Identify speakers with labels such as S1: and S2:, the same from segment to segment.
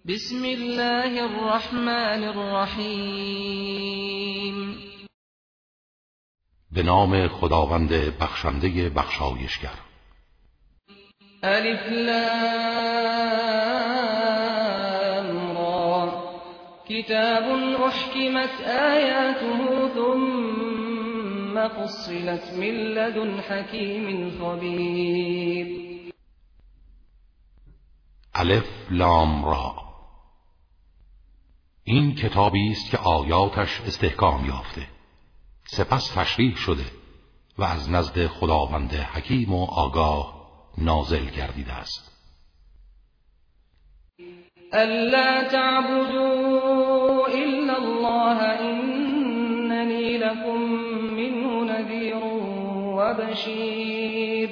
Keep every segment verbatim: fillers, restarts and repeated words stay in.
S1: بسم الله الرحمن الرحیم.
S2: به نام خداوند بخشنده بخشایشگر.
S1: الف لام را کتاب احکمت آیاته ثم فصلت من لدن حکیم خبیر.
S2: الف لام را، این کتابی است که آیاتش استحکام یافته، سپس تشریح شده و از نزد خداوند حکیم و آگاه نازل گردیده است.
S1: الا تعبدوا الا الله اننی لکم منه نذیر و بشیر.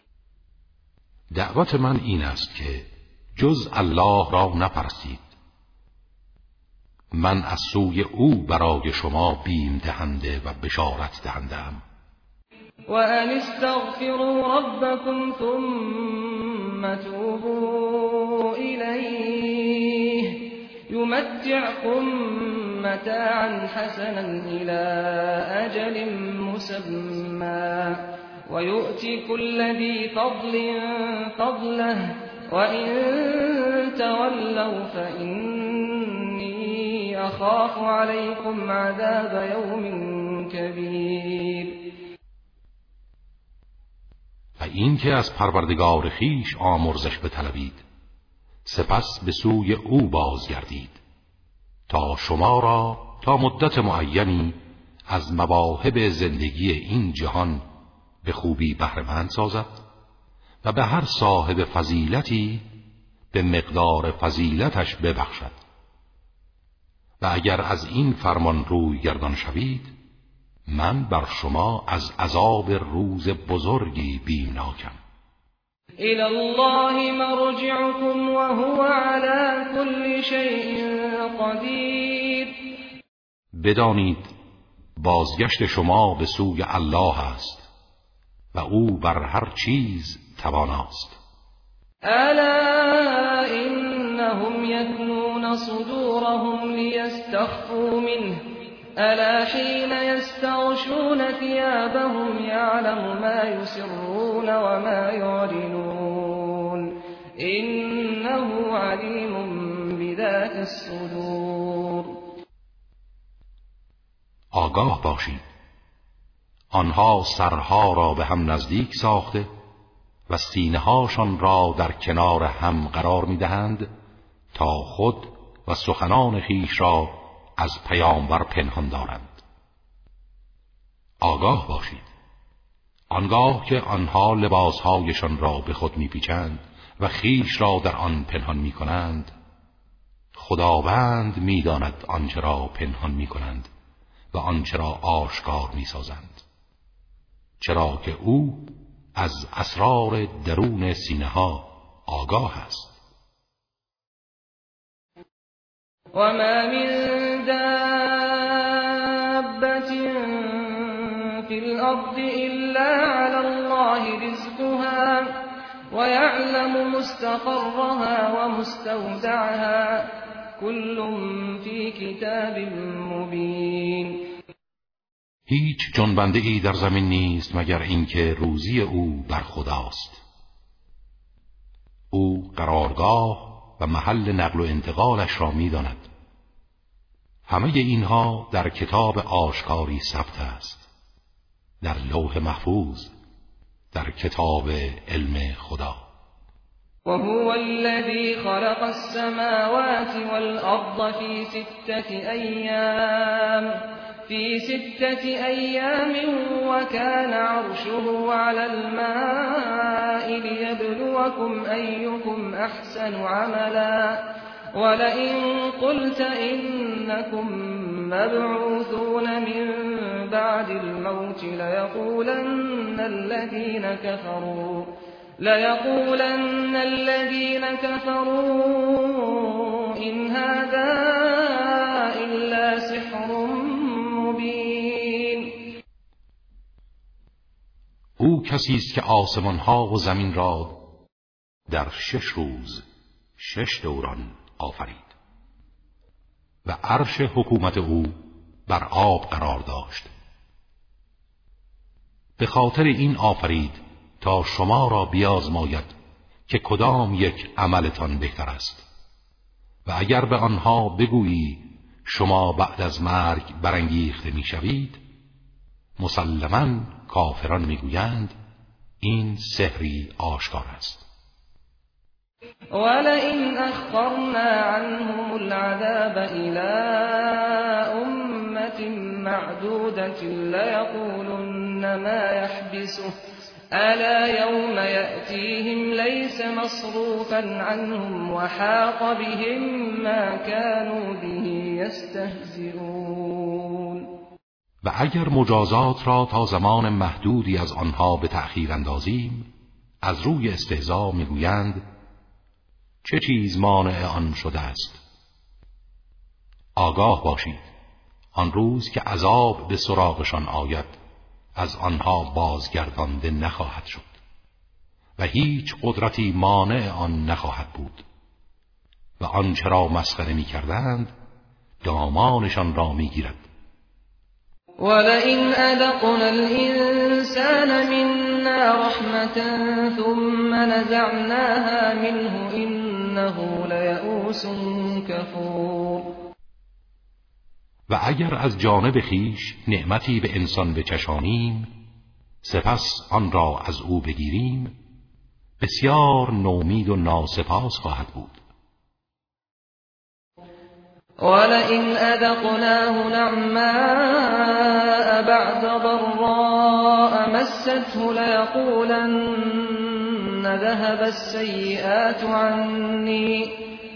S2: دعوت من این است که جز الله را نپرستید، من از سوی او برای شما بیم دهنده و بشارت دهنده‌ام.
S1: و ان استغفروا ربکم ثم توبوا الیه یمتعکم متاعا حسنا الی اجل مسمى و یؤتی کل ذی فضل فضله وَإِن تَوَلَّوْا فَإِنِّي أَخَافُ عَلَيْكُمْ عَذَابَ يَوْمٍ كَبِيرٍ.
S2: و این که از پروردگار خویش آمرزش بطلبید، سپس به سوی او بازگردید تا شما را تا مدت معینی از مواهب زندگی این جهان به خوبی بهره‌مند سازد و به هر صاحب فضیلتی به مقدار فضیلتش ببخشد. و اگر از این فرمان روی گردان شوید، من بر شما از عذاب روز بزرگی بیمناکم.
S1: الی الله مرجعکم و هو علی کل شیء قدیر.
S2: بدانید بازگشت شما به سوی الله است و او بر هر چیز تواناست.
S1: الا انهم یثنون صدورهم لیستخفوا منه الا حین یستغشون ثیابهم یعلم ما یسرون و ما یعلنون انه علیم بذات الصدور.
S2: آگاه باشید، آنها سرها را به هم نزدیک ساخته و سینه‌هاشان را در کنار هم قرار می‌دهند تا خود و سخنان خویش را از پیامبر پنهان دارند. آگاه باشید، آنگاه که آنها لباسهایشان را به خود می‌پیچند و خویش را در آن پنهان می‌کنند، خداوند می‌داند آنچه را پنهان می‌کنند و آنچه را آشکار می‌سازند، چرا که او از اسرار درون سینه ها آگاه است.
S1: و ما من دابة فی الارض الا علی الله رزقها و یعلم مستقرها و مستودعها کل فی کتاب مبین.
S2: هیچ جنبنده ای در زمین نیست مگر اینکه روزی او بر خداست. او قرارگاه و محل نقل و انتقالش را می‌داند. همه اینها در کتاب آشکاری ثبت است، در لوح محفوظ، در کتاب علم خدا.
S1: وهو الذي خلق السماوات والأرض في ستة أيام في ستة أيام وكان عرشه على الماء ليبلوكم أيكم أحسن عملا ولئن قلت إنكم مبعوثون من بعد الموت ليقولن الذين كفروا ليقولن الذين كفروا إن هذا إلا سحر مبين.
S2: او کسی است که آسمان ها و زمین را در شش روز شش دوران آفرید و عرش حکومت او بر آب قرار داشت. به خاطر این آفرید تا شما را بیازماید که کدام یک عملتان بهتر است و اگر به آنها بگویی شما بعد از مرگ برانگیخته میشوید، مسلماً کافران میگویند این سحری آشکار است.
S1: ولئن أخرنا عنهم العذاب إلى أمة معدودة ليقولن ما يحبسه ألا يوم يأتيهم ليس مصروفا عنهم وحاق بهم ما كانوا به يستهزئون.
S2: و اگر مجازات را تا زمان محدودی از آنها به تأخیر اندازیم، از روی استهزا میگویند چه چیز مانع آن شده است؟ آگاه باشید آن روز که عذاب به سراغشان آید از آنها بازگردانده نخواهد شد و هیچ قدرتی مانع آن نخواهد بود و آنچه را مسخره می کردند دامانشان را می گیرد.
S1: ولئن أذقنا الإنسان منا رحمة ثم نزعناها منه إنه ليئوس كفور.
S2: و اگر از جانب خیش نعمتی به انسان بچشانیم سپس آن را از او بگیریم، بسیار نومید و ناسپاس خواهد بود.
S1: ولئن أذقناه نعماء بعد ضراء مسته ليقولن ذهب السيئات عني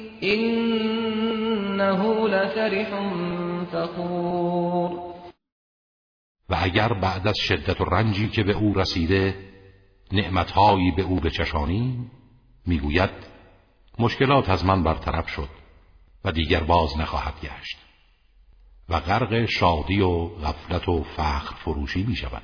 S1: إنه لفرح فخور.
S2: و اگر بعد از شدت و رنجی که به او رسیده نعمتهایی به او بچشانیم، میگوید مشکلات از من برطرف شد و دیگر باز نخواهد گشت و غرق شادی و غفلت و فخر فروشی می شود.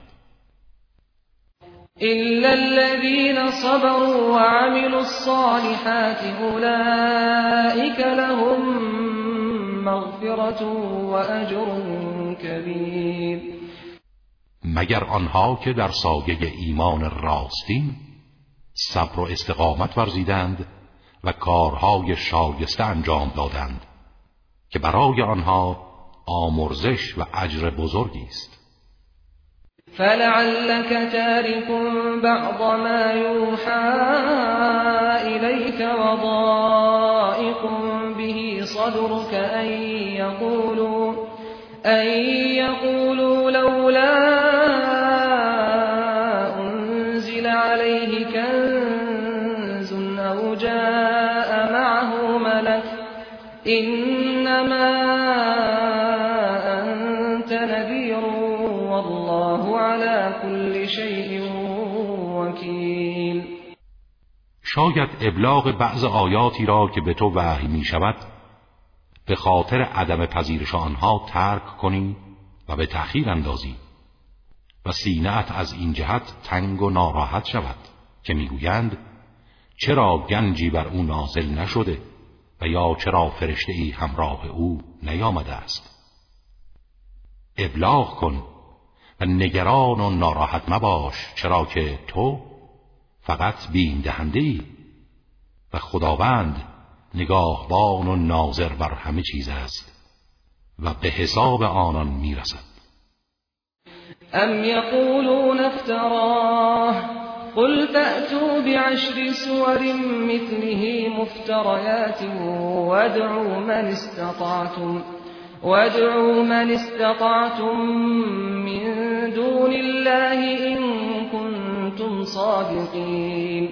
S1: إلا الذين صبروا وعملوا الصالحات أولئك لهم مغفرة وأجر كبير.
S2: مگر آنها که در سایه ایمان راستین صبر و استقامت ورزیدند و کارهای شایسته انجام دادند که برای آنها آمرزش و اجر بزرگی است.
S1: فلعلك تارك بعض ما يوحى إليك وضائق به صدرك أن يقولوا أن يقولوا لولا أنزل عليه كنز أو جاء معه ملك إنما أنت نذير والله على كل شيء وكيل.
S2: شاید ابلاغ بعض آیاتی را که به تو وحی می شود به خاطر عدم پذیرش آنها ترک کنی و به تأخیر اندازی و سینه‌ات از این جهت تنگ و ناراحت شود که میگویند چرا گنجی بر او نازل نشده و یا چرا فرشته‌ای همراه او نیامده است. ابلاغ کن و نگران و ناراحت مباش، چرا که تو فقط بیم دهنده‌ای و خداوند نگاهبان و ناظر بر همه چیز است و به حساب آنان میرسد.
S1: ام یقولون افتراه قل فأتوا بعشر سور مثله مفتريات وادعوا من استطعتم وادعوا من استطعتم من دون الله إن كنتم صادقین.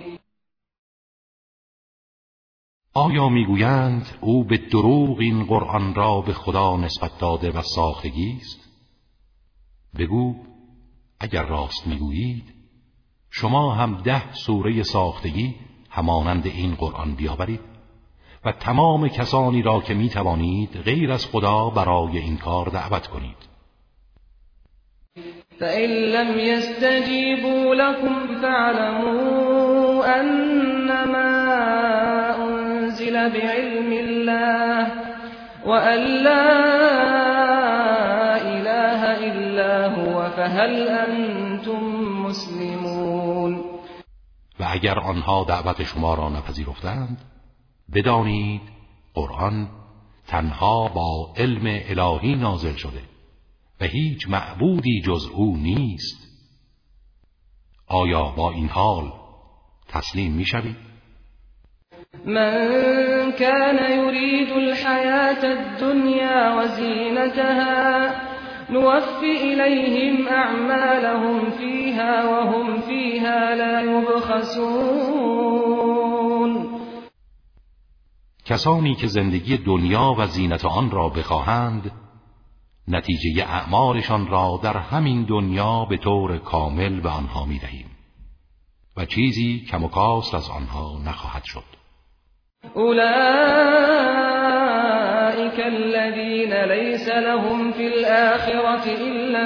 S2: آیا میگویند او به دروغ این قرآن را به خدا نسبت داده و ساختگی است؟ بگو اگر راست میگویید شما هم ده سوره ساختگی همانند این قرآن بیاورید و تمام کسانی را که میتوانید غیر از خدا برای این کار دعوت کنید.
S1: فإن لم يستجيبوا لكم فاعلموا أنما أنزل إلا بعلم الله وأن لا إله إلا هو فهل أنتم مسلمون.
S2: و اگر آنها دعوت شما را نپذیرفتند، بدانید قرآن تنها با علم الهی نازل شده و هیچ معبودی جز او نیست. آیا با این حال تسلیم می شوید؟
S1: من كان يريد الحياة الدنيا وزينتها نوفي إليهم أعمالهم فيها وهم فيها لا يبخسون.
S2: کسانی که زندگی دنیا و زینت آن را بخواهند، نتیجه اعمالشان را در همین دنیا به طور کامل به آنها می دهیم و چیزی کم و کاست از آنها نخواهد شد.
S1: أولئك الذين ليس لهم في الآخرة إلا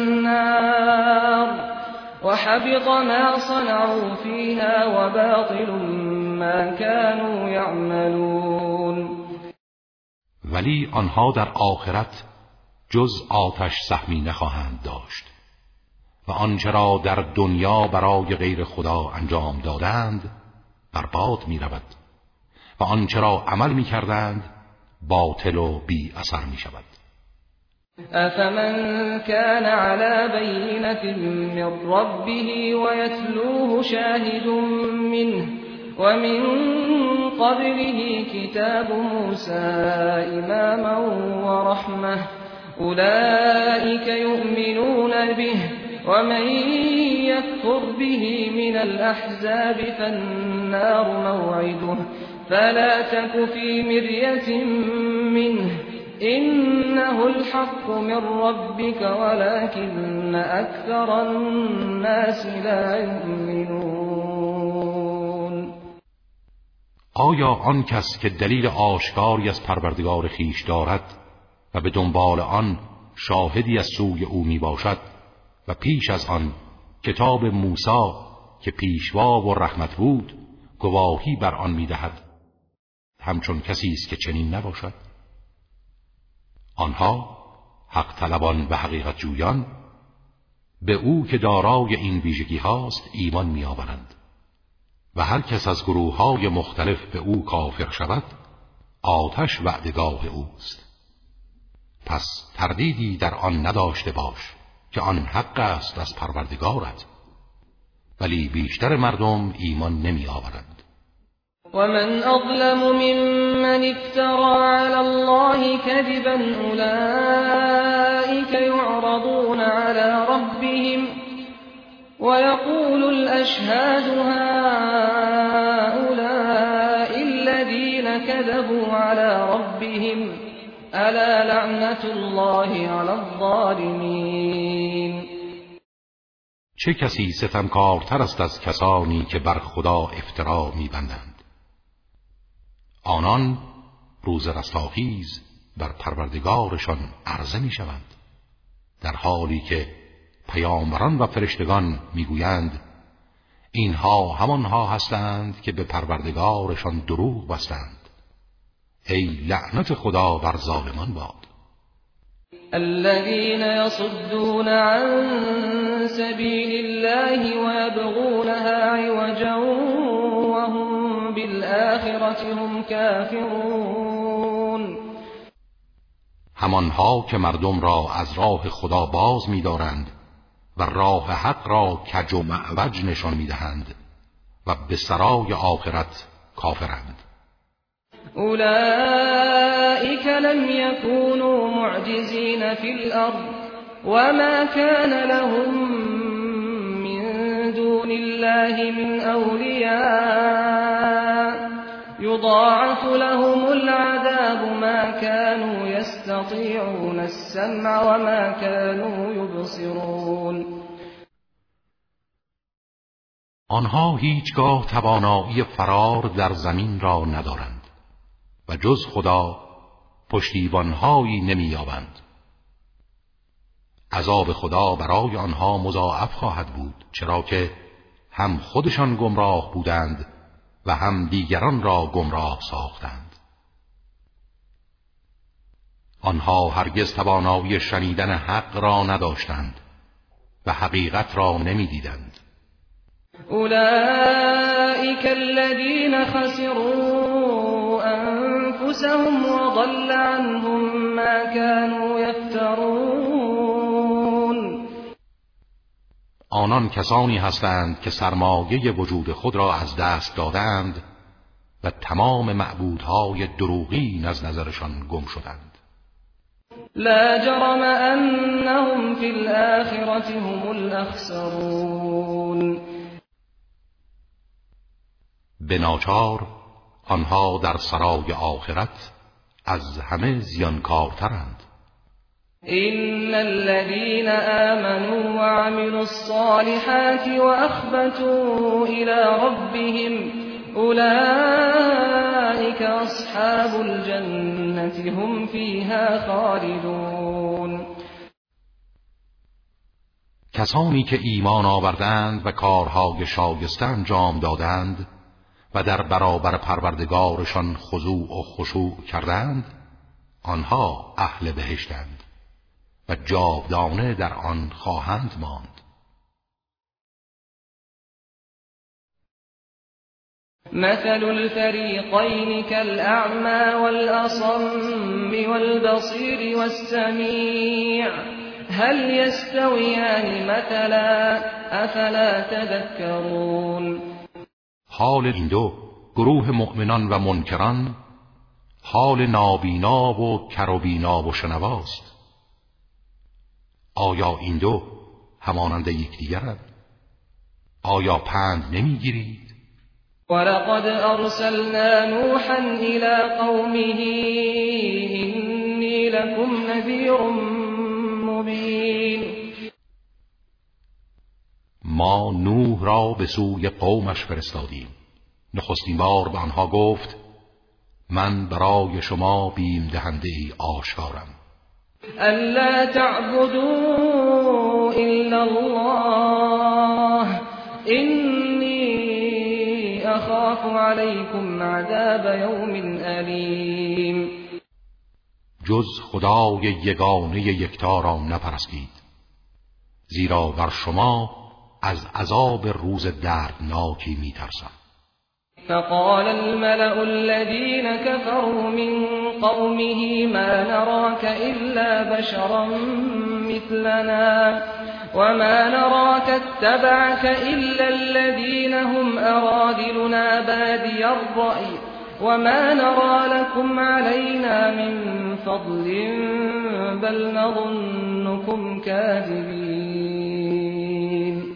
S1: النار وحبط ما صنعوا فيها وباطل ما كانوا يعملون.
S2: ولی آنها در آخرت جز آتش سهمی نخواهند داشت و آنچه را در دنیا برای غیر خدا انجام دادند برباد می رود و آنچه را عمل می کردند باطل و بی اثر می شود.
S1: أفمن كان على بينة من ربه ويتلوه شاهد منه ومن قبله كتاب موسى إماما ورحمة أولئك يؤمنون به ومن يكفر به من الأحزاب فالنار موعده فلا تك في مرية منه إنه الحق من ربك ولكن أكثر الناس لا يؤمنون.
S2: آیا آن کس که دلیل آشکاری از پروردگار خویش دارد و به دنبال آن شاهدی از سوی او می باشد و پیش از آن کتاب موسی که پیشوا و رحمت بود گواهی بر آن می دهد، همچون کسی است که چنین نباشد؟ آنها حق طلبان و حقیقت جویان به او که دارای این ویژگی هاست ایمان می آورند و هر کس از گروه های مختلف به او کافر شود آتش وعدگاه اوست. پس تردیدی در آن نداشته باش که آن حق است از پروردگارت، ولی بیشتر مردم ایمان نمی آورند.
S1: ومن أظلم ممن افترى على الله كذبا أولئك يعرضون على ربهم ويقول الأشهاد هؤلاء الذين كذبوا على ربهم ألا لعنة الله على الظالمين.
S2: چه کسی ستمکارتر است از کسانی که بر خدا افترا می‌بندند؟ آنان روز رستاخیز بر پروردگارشان عرضه می شوند، در حالی که پیامبران و فرشتگان می گویند اینها همانها هستند که به پروردگارشان دروغ بستند. ای لعنت خدا بر ظالمان باد.
S1: الذين يصدون عن سبيل الله ويبغونها عوجا وهم بالآخرة هم كافرون.
S2: همانها که مردم را از راه خدا باز می‌دارند و راه حق را کج و معوج نشان می‌دهند و به سرای آخرت کافرند.
S1: أولئك لم يكونوا معجزين في الأرض وما كان لهم من دون الله من أولياء يضاعف لهم العذاب ما كانوا يستطيعون السمع وما كانوا يبصرون.
S2: آنها هیچگاه توانایی فرار در زمین را ندارند و جز خدا پشتیبانهایی نمی‌یابند. عذاب خدا برای آنها مضاعف خواهد بود، چرا که هم خودشان گمراه بودند و هم دیگران را گمراه ساختند. آنها هرگز توانایی شنیدن حق را نداشتند و حقیقت را نمی‌دیدند.
S1: اولئک الذین خسروا انفسهم وضل عنهم ما كانوا یفترون.
S2: آنان کسانی هستند که سرمایه وجود خود را از دست دادند و تمام معبودهای دروغین از نظرشان گم شدند.
S1: لا جرم انهم فی الآخرة هم الاخسرون.
S2: به ناچار آنها در سرای آخرت از همه زیانکارترند.
S1: إن الذين آمنوا وعملوا الصالحات وأخبتوا إلى ربهم أولئك أصحاب الجنة هم فيها خالدون.
S2: کسانی که ایمان آوردند و کارهای شایسته انجام دادند و در برابر پروردگارشان خضوع و خشوع کردند، آنها اهل بهشتند و جاودانه در آن خواهند ماند.
S1: مثل الفریقین كالأعمى والأصم والبصیر والسمیع هل يستویان مثلا افلا تذکرون.
S2: حال این دو گروه مؤمنان و منکران حال نابینا و کروبینا و شنواست. آیا این دو همانند یکدیگرند؟ آیا پند نمیگیرید؟
S1: ولقد ارسلنا نوحا الى قومه انی لكم نذیر مبین.
S2: ما نوح را به سوی قومش فرستادیم. نخستین بار به آنها گفت من برای شما بیم دهنده ای آشکارم.
S1: الا تعبدوا الا الله انی اخاف علیکم عذاب یوم الیم.
S2: جز خدای یگانه یکتا را نپرستید، زیرا بر شما از عذاب روز دردناکی میترسم.
S1: فقال الملأ الذين كفروا من قومه ما نراك إلا بشرا مثلنا وما نراك اتبعك إلا الذين هم أرادلنا بادي الرأي وما نرى لكم علينا من فضل بل نظنكم كاذبين.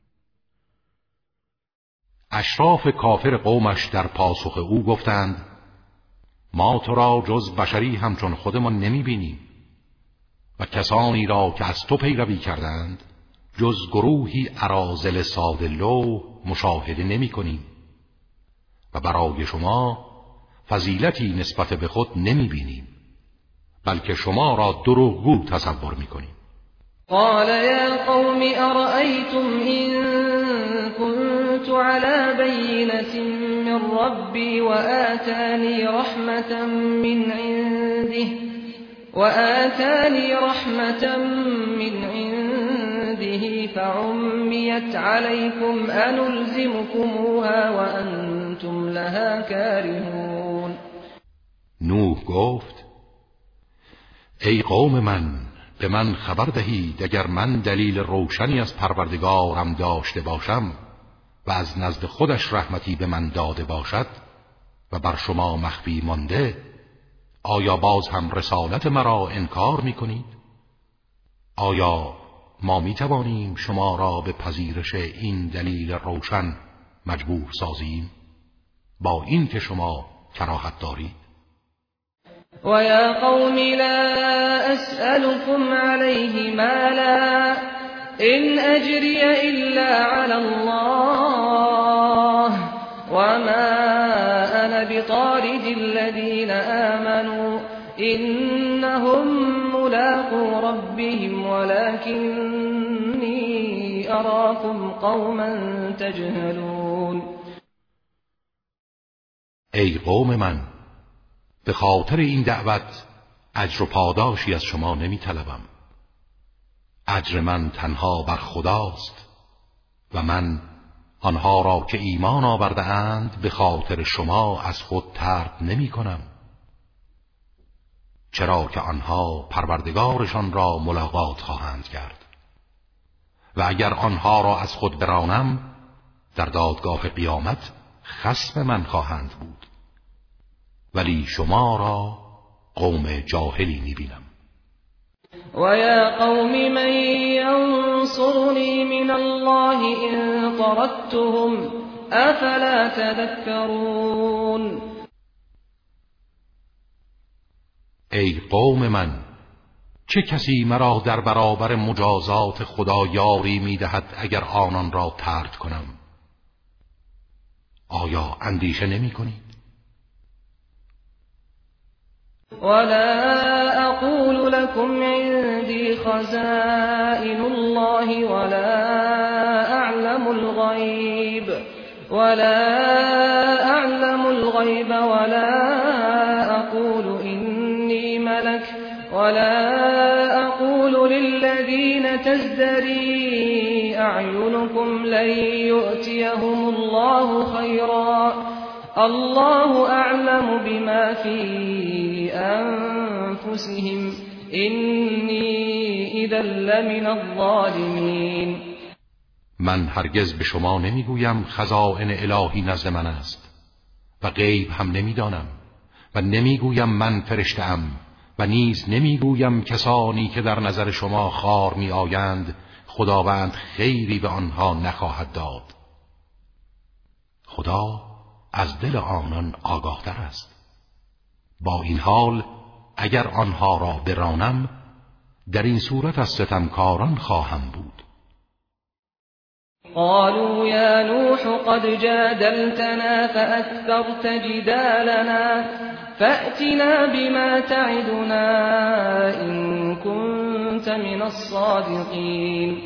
S2: اشراف کافر قومش در پاسخ او گفتند ما تو را جز بشری همچون خودمان نمی بینیم و کسانی را که از تو پیروی کردند جز گروهی اراذل ساده لوح مشاهده نمی کنیم و برای شما فضیلتی نسبت به خود نمی بینیم بلکه شما را دروغگو تصور می کنیم.
S1: قال يا قوم أرأيتم إن كنت على بينة من ربي وآتاني رحمة من عنده وآتاني رحمة من عنده فعميت عليكم أنلزمكموها وأنتم لها كارهون.
S2: نوح گفت ای قوم من، به من خبر دهید اگر من دلیل روشنی از پروردگارم داشته باشم و از نزد خودش رحمتی به من داده باشد و بر شما مخفی مانده، آیا باز هم رسالت مرا انکار می کنید؟ آیا ما می توانیم شما را به پذیرش این دلیل روشن مجبور سازیم با این که شما کراهت دارید؟
S1: وَيَا قَوْمِ لَا أَسْأَلُكُمْ عَلَيْهِ مَالًا إِنْ أَجْرِيَ إِلَّا عَلَى اللَّهِ وَمَا أَنَا بِطَارِدِ الَّذِينَ آمَنُوا إِنَّهُمْ مُلَاقُو رَبِّهِمْ وَلَكِنِّي أَرَاكُمْ قَوْمًا تَجْهَلُونَ.
S2: ای قوم من، به خاطر این دعوت اجر و پاداشی از شما نمی طلبم. اجر من تنها بر خداست و من آنها را که ایمان آورده اند به خاطر شما از خود طرد نمی کنم، چرا که آنها پروردگارشان را ملاقات خواهند کرد و اگر آنها را از خود برانم در دادگاه قیامت خصم من خواهند بود، ولی شما را قوم جاهلی می بینم.
S1: و یا قوم من ینصرنی من الله ان طردتهم افلا تذکرون.
S2: ای قوم من، چه کسی مرا در برابر مجازات خدا یاری می دهد اگر آنان را طرد کنم؟ آیا اندیشه نمی کنید؟
S1: ولا اقول لكم عندي خزائن الله ولا اعلم الغيب ولا اعلم الغيب ولا اقول اني ملك ولا اقول للذين تزدري اعينكم لن يؤتيهم الله خيرا الله اعلم بما في انفسهم اینی اذا لمن الظالمین.
S2: من هرگز به شما نمیگویم خزائن الهی نزد من است و غیب هم نمیدانم و نمیگویم من فرشته‌ام و نیز نمیگویم کسانی که در نظر شما خوار می آیند خداوند خیری به آنها نخواهد داد. خدا از دل آنان آگاه‌تر است. با این حال اگر آنها را برانم در این صورت از ستمکاران خواهم بود.
S1: قالوا یا نوح قد جادلتنا فأكثرت جدالنا فأتنا بما تعدنا إن كنت من الصادقین.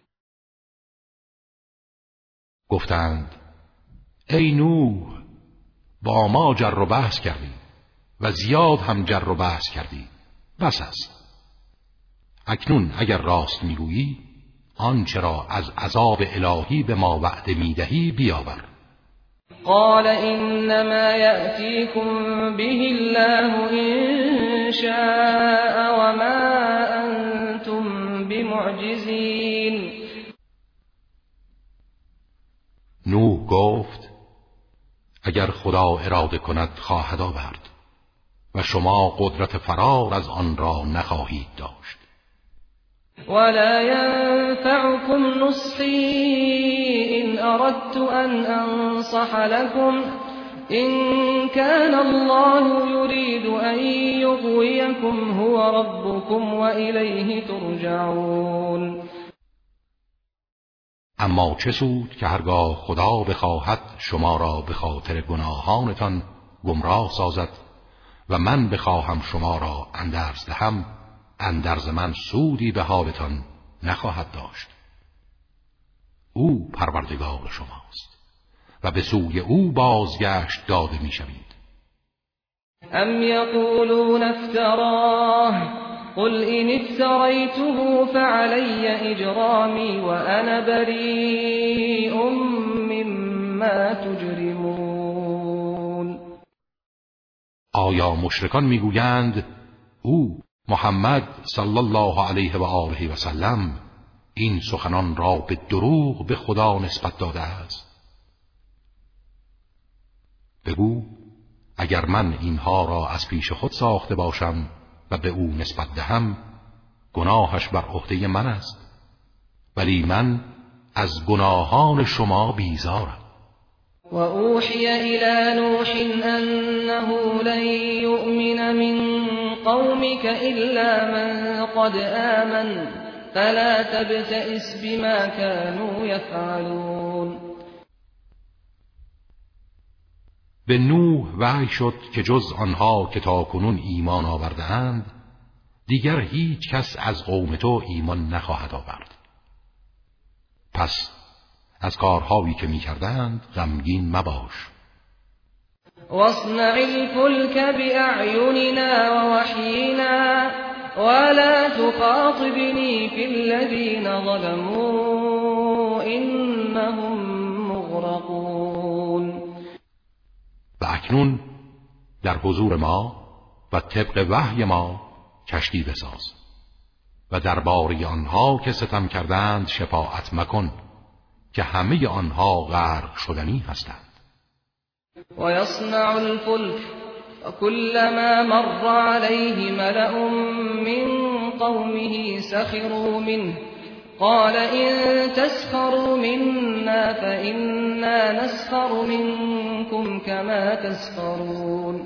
S2: گفتند ای نوح، با ما جر و بحث کردی و زیاد هم جر و بحث کردی، بس است. اکنون اگر راست میگویی آنچه را از عذاب الهی به ما وعده میدهی بیاور.
S1: قال انما یأتیکم به الله ان شاء وما انتم بمعجزین.
S2: نوح گفت اگر خدا اراده کند خواهد آورد و شما قدرت فرار از آن را نخواهید داشت.
S1: ولا ينفعكم نصحي إن أردت أن أنصح لكم إن كان الله يريد أن يغويكم هو ربكم وإليه ترجعون.
S2: اما چه سود که هرگاه خدا بخواهد شما را به خاطر گناهانتان گمراه سازد و من بخواهم شما را اندرز دهم، اندرز من سودی به حالتان نخواهد داشت. او پروردگار شماست و به سوی او بازگشت داده می شوید.
S1: ام یقولون افتراه قل إن افتريته فعلي إجرامي وأنا بريء مما تجرمون.
S2: آیا مشرکان میگویند او محمد صلی الله علیه و آله و سلم این سخنان را به دروغ به خدا نسبت داده است؟ بگو اگر من اینها را از پیش خود ساخته باشم و به او نسبت دهم گناهش بر عهده من است، ولی من از گناهان شما بیزارم.
S1: و اوحی الی نوح انه لن یؤمن من قومك الا من قد آمن فلا تبتئس بما كانوا یفعلون.
S2: به نوح وحی شد که جز آنها که تاکنون ایمان آورده اند دیگر هیچ کس از قوم تو ایمان نخواهد آورد. پس از کارهایی که می کردند غمگین مباش.
S1: واصنع الفلك بأعيننا ووحينا ولا تخاطبني في الذين ظلموا إنهم مغرقون.
S2: و اکنون در حضور ما و طبق وحی ما کشتی بساز و درباره آنها که ستم کردند شفاعت مکن که همه آنها غرق شدنی هستند.
S1: و یصنع الفلک وكلما مر عليه ملأ من قومه سخروا منه قال إن تسخروا منا فإنا نسخر منكم كما تسخرون.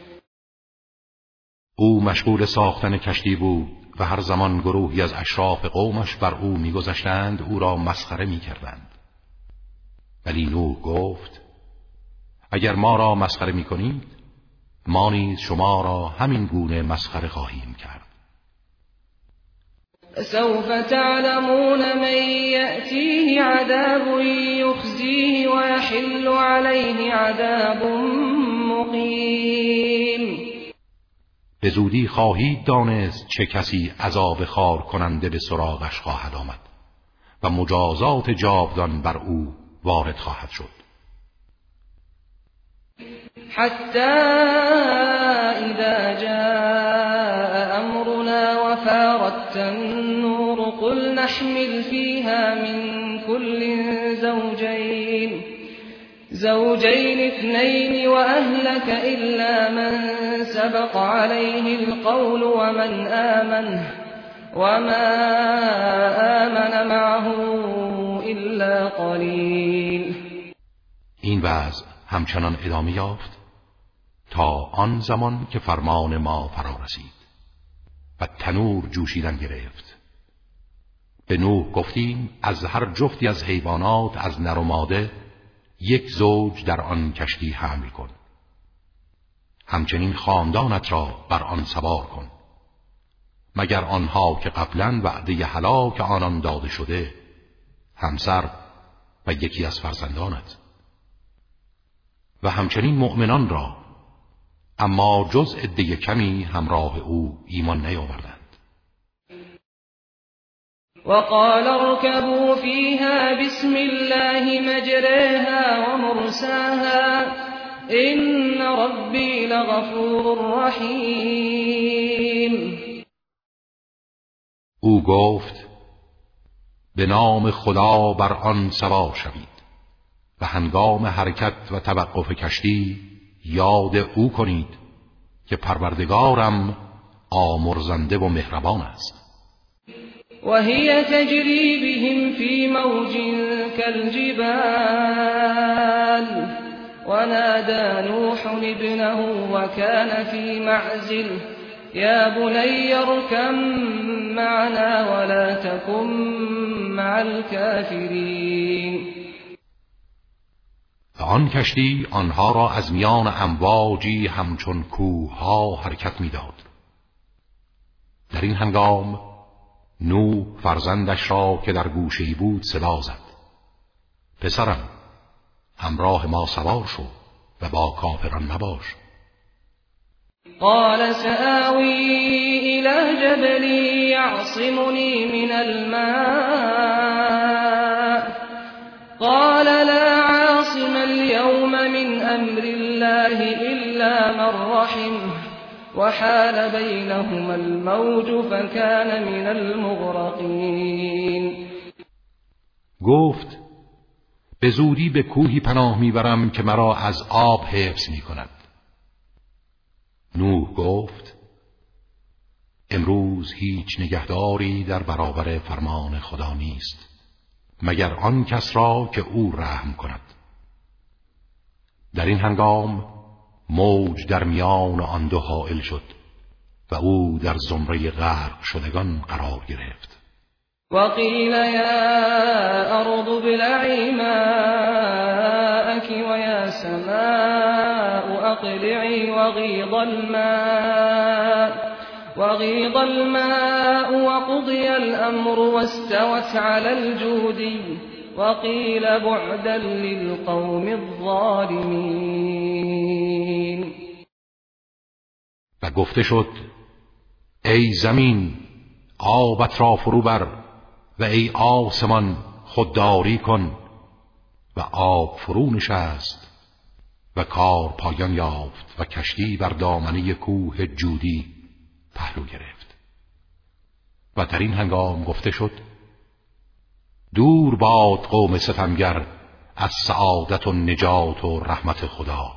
S2: او مشغول ساختن کشتی بود و هر زمان گروهی از اشراف قومش بر او می‌گذشتند او را مسخره می‌کردند. ولی نوح گفت اگر ما را مسخره می‌کنید ما نیز شما را همین گونه مسخره خواهیم کرد.
S1: سوف تعلمون من يأتيه عذاب يخزيه ويحل عليه عذاب مقيم.
S2: به زودی خواهید دانست چه کسی عذاب خار کننده به سراغش خواهد آمد و مجازات جاودان بر او وارد خواهد شد.
S1: حتى إذا جاء أمرنا وفارت النور قل نحمل فيها من كل زوجين زوجين اثنين وأهلك إلا من سبق عليه القول ومن آمن وما آمن معه إلا قليل.
S2: این وضع همچنان ادامه یافت تا آن زمان که فرمان ما فرا رسید و تنور جوشیدن گرفت. به نوح گفتیم از هر جفتی از حیوانات از نر و ماده یک زوج در آن کشتی حمل کن. همچنین خاندانت را بر آن سوار کن مگر آنها که قبلا وعده هلاک آنان داده شده، همسر و یکی از فرزندانت، و همچنین مؤمنان را، اما جز عده کمی همراه او ایمان نیاوردند.
S1: وقال اركبوا فيها بسم الله مجريها ومرساها إن ربي لغفور رحیم.
S2: او گفت به نام خدا بر آن سوار شوید و هنگام حرکت و توقف کشتی یاد او کنید که پروردگارم آمرزنده و مهربان است.
S1: وهي تجري بهم في موج كالجبال ونادى نوح ابنه وكان في معزل يا بني اركب معنا ولا تكن مع الكافرين.
S2: آن کشتی آنها را از میان امواجی همچون کوه‌ها حرکت می‌داد. در این هنگام نوح فرزندش را که در گوشه‌ای بود صدا زد: پسرم، همراه ما سوار شو و با کافران مباش.
S1: قال سآوی إلى جبل يعصمني من الماء قال لا عاصم اليوم من أمر الله إلا من رحمه وحال بينهما الموج فكان من المغرقين.
S2: گفت به زودی به کوهی پناه میبرم که مرا از آب حفظ میکند. نوح گفت امروز هیچ نگهداری در برابر فرمان خدا نیست مگر آن کس را که او رحم کند. در این هنگام موج در میان آن دو حائل شد و او در زمره غرق شدگان قرار گرفت.
S1: وقیل یا ارض ابلعی ماءک و یا سماء اقلعی وغیض الماء وغیض الماء وقضی الامر واستوت على الجودی وقیل بعدا للقوم الظالمین.
S2: و گفته شد ای زمین آبت را فرو بر و ای آسمان خودداری کن. و آب فرو نشست و کار پایان یافت و کشتی بر دامنه کوه جودی پهلو گرفت. و در این هنگام گفته شد دور باد قوم ستمگر از سعادت و نجات و رحمت خدا.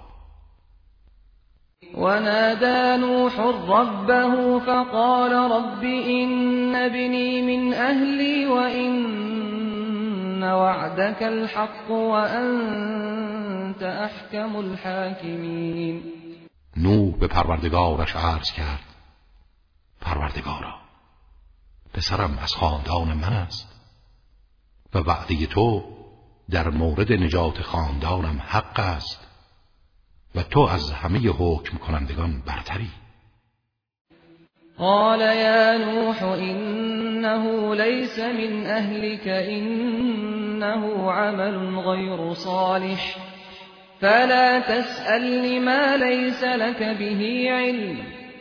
S1: ونادى نوح ربه فقال رب إن ابني من أهلي وإن وعدك الحق وأنت أحكم الحاكمين.
S2: نوح به پروردگارش عرض کرد پروردگارا پسرم از خاندان من است و وعده تو در مورد نجات خاندانم حق است و تو از همه حکم کنندگان برتری.
S1: قال يا نوح إنه ليس من أهلك إنه عمل غير صالح فلا تسألني ما ليس لك به علم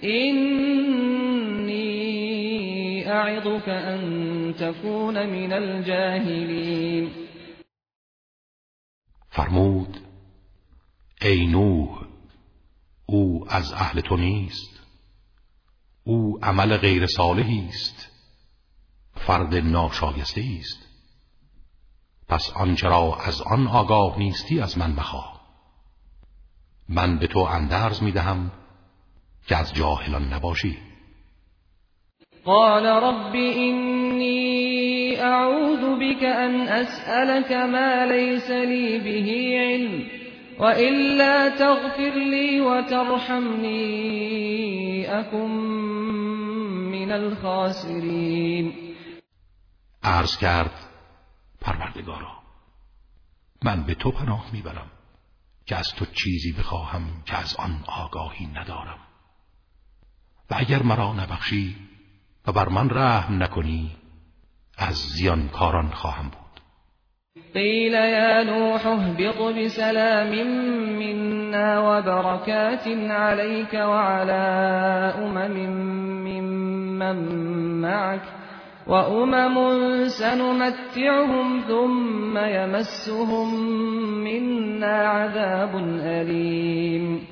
S1: إني أعظك أن تكون من الجاهلين.
S2: فرمود ای نوح او از اهل تو نیست، او عمل غیر صالحی است، فرد ناشایسته است، پس آنچه را از آن آگاه نیستی از من بخواه. من به تو اندرز میدهم که از جاهلان نباشی.
S1: قال رب إني أعوذ بك أن أسألك ما ليس لي به علم وإلا تغفر لي وترحمني أكن من الخاسرين.
S2: عرض کرد پروردگارا من به تو پناه میبرم که از تو چیزی بخواهم که از آن آگاهی ندارم و اگر مرا نبخشی و بر من رحم نکنی از زیانکاران خواهم بود.
S1: قیل یا نوح اهبط بسلام منا وبركات عليك وعلى أمم ممن معك وأمم سنمتعهم ثم يمسهم منا عذاب أليم.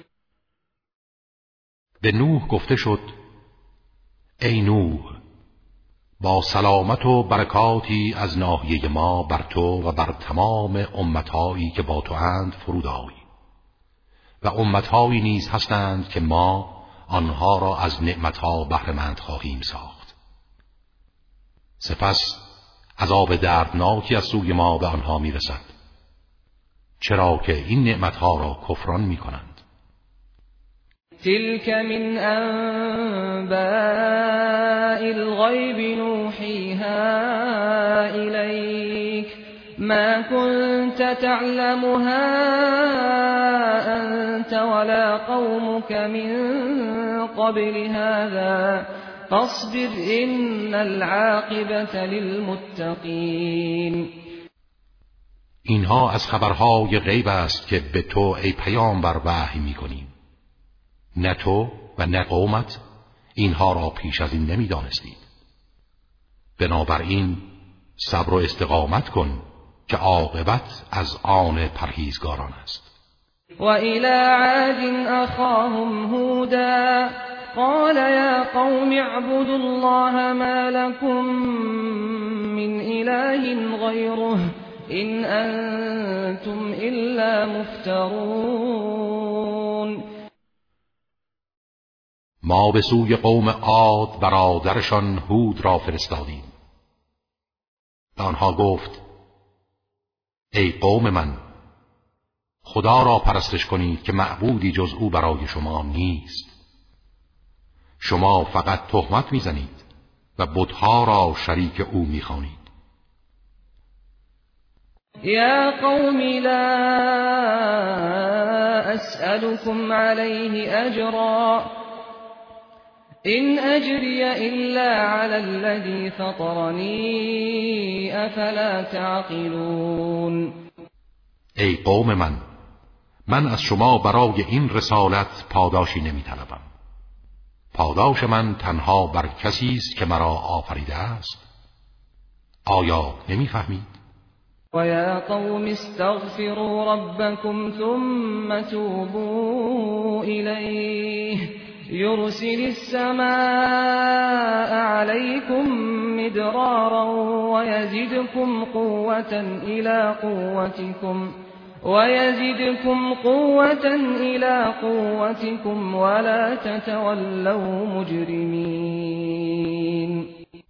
S2: به نوح گفته شد ای نوح با سلامت و برکاتی از ناحیه ما بر تو و بر تمام امتهایی که با تو اند فرود آی و امتهایی نیز هستند که ما آنها را از نعمتها بهره‌مند خواهیم ساخت. سپس عذاب دردناکی از سوی ما به آنها میرسد چرا که این نعمتها را کفران میکنند.
S1: تلك من أنباء الغيب نوحيها إليك ما كنت تعلمها أنت ولا قومك من قبل هذا فاصبر إن العاقبة للمتقين.
S2: اینها از خبرهای غیب است که به تو ای پیامبر وحی می‌کنیم. نه تو و نه قومت اینها را پیش از این نمی‌دانستید. بنابراین صبر و استقامت کن که عاقبت از آن پرهیزگاران است.
S1: و الی عاد اخاهم هودا قال یا قوم اعبدوا الله ما لكم من اله غیره ان انتم الا مفترون.
S2: ما به سوی قوم عاد برادرشان هود را فرستادیم. آنها گفت ای قوم من خدا را پرستش کنید که معبودی جز او برای شما نیست. شما فقط تهمت میزنید و بتها را شریک او میخوانید.
S1: یا قوم لا اسألكم علیه اجرا إن أجري إلا على الذي فطرني أفلا تعقلون.
S2: ای قوم من من از شما برای این رسالت پاداشی نمی طلبم پاداش من تنها بر کسی است که مرا آفریده است. آیا نمی‌فهمید؟
S1: و یا قوم استغفروا ربکم ثم توبوا الیه يرسل السماء عليكم مدرارا ويزدكم قوة إلى قوتكم ويزدكم قوة إلى قوتكم ولا تتولوا مجرمين.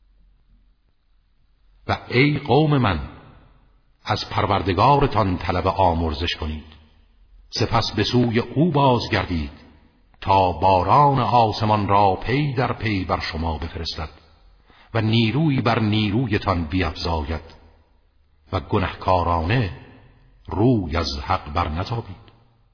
S2: و ای قوم من، از پروردگارتان طلب آمرزش کنید، سپس به سوی او بازگردید تا باران آسمان را پی در پی بر شما بفرستد و نیروی بر نیرویتان بیفزاید و گنهکارانه روی از حق بر نتابید.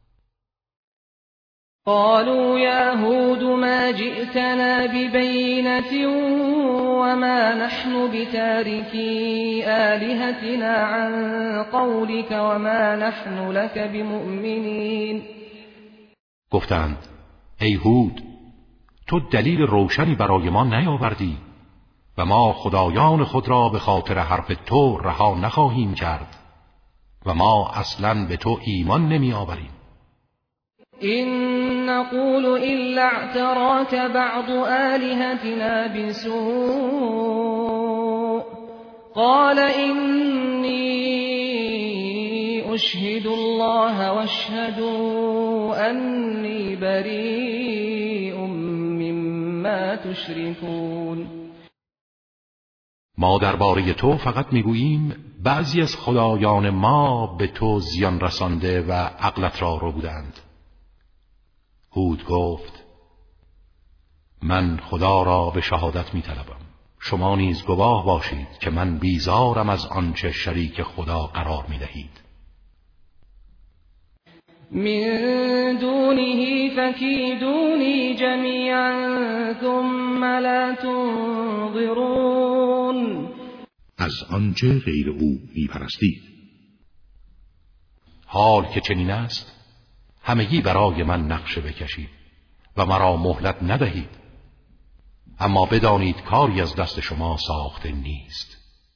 S1: قالوا يا هود ما جئتنا ببينة وما نحن بتاركي آلهتنا عن قولك وما نحن لك بمؤمنين.
S2: گفتند ای هود، تو دلیل روشنی برای ما نیاوردی و ما خدایان خود را به خاطر حرف تو رها نخواهیم کرد و ما اصلاً به تو ایمان نمی آوریم.
S1: إن نقول إلا اعتراك بعض آلهتنا بسوء قال إني أشهد الله واشهدوا أني بريء مما تشركون.
S2: ما درباره تو فقط میگوییم بعضی از خدایان ما به تو زیان رسانده و عقلت را رو بودند. هود گفت من خدا را به شهادت می طلبم، شما نیز گواه باشید که من بیزارم از آنچه شریک خدا قرار می دهید.
S1: من دونه فکیدونی جمیعا ثم لا تنظرون.
S2: از آنچه غیر او می پرستید. حال که چنین است همگی برای من نقشه بکشید و مرا مهلت ندهید، اما بدانید کاری از دست شما ساخته نیست.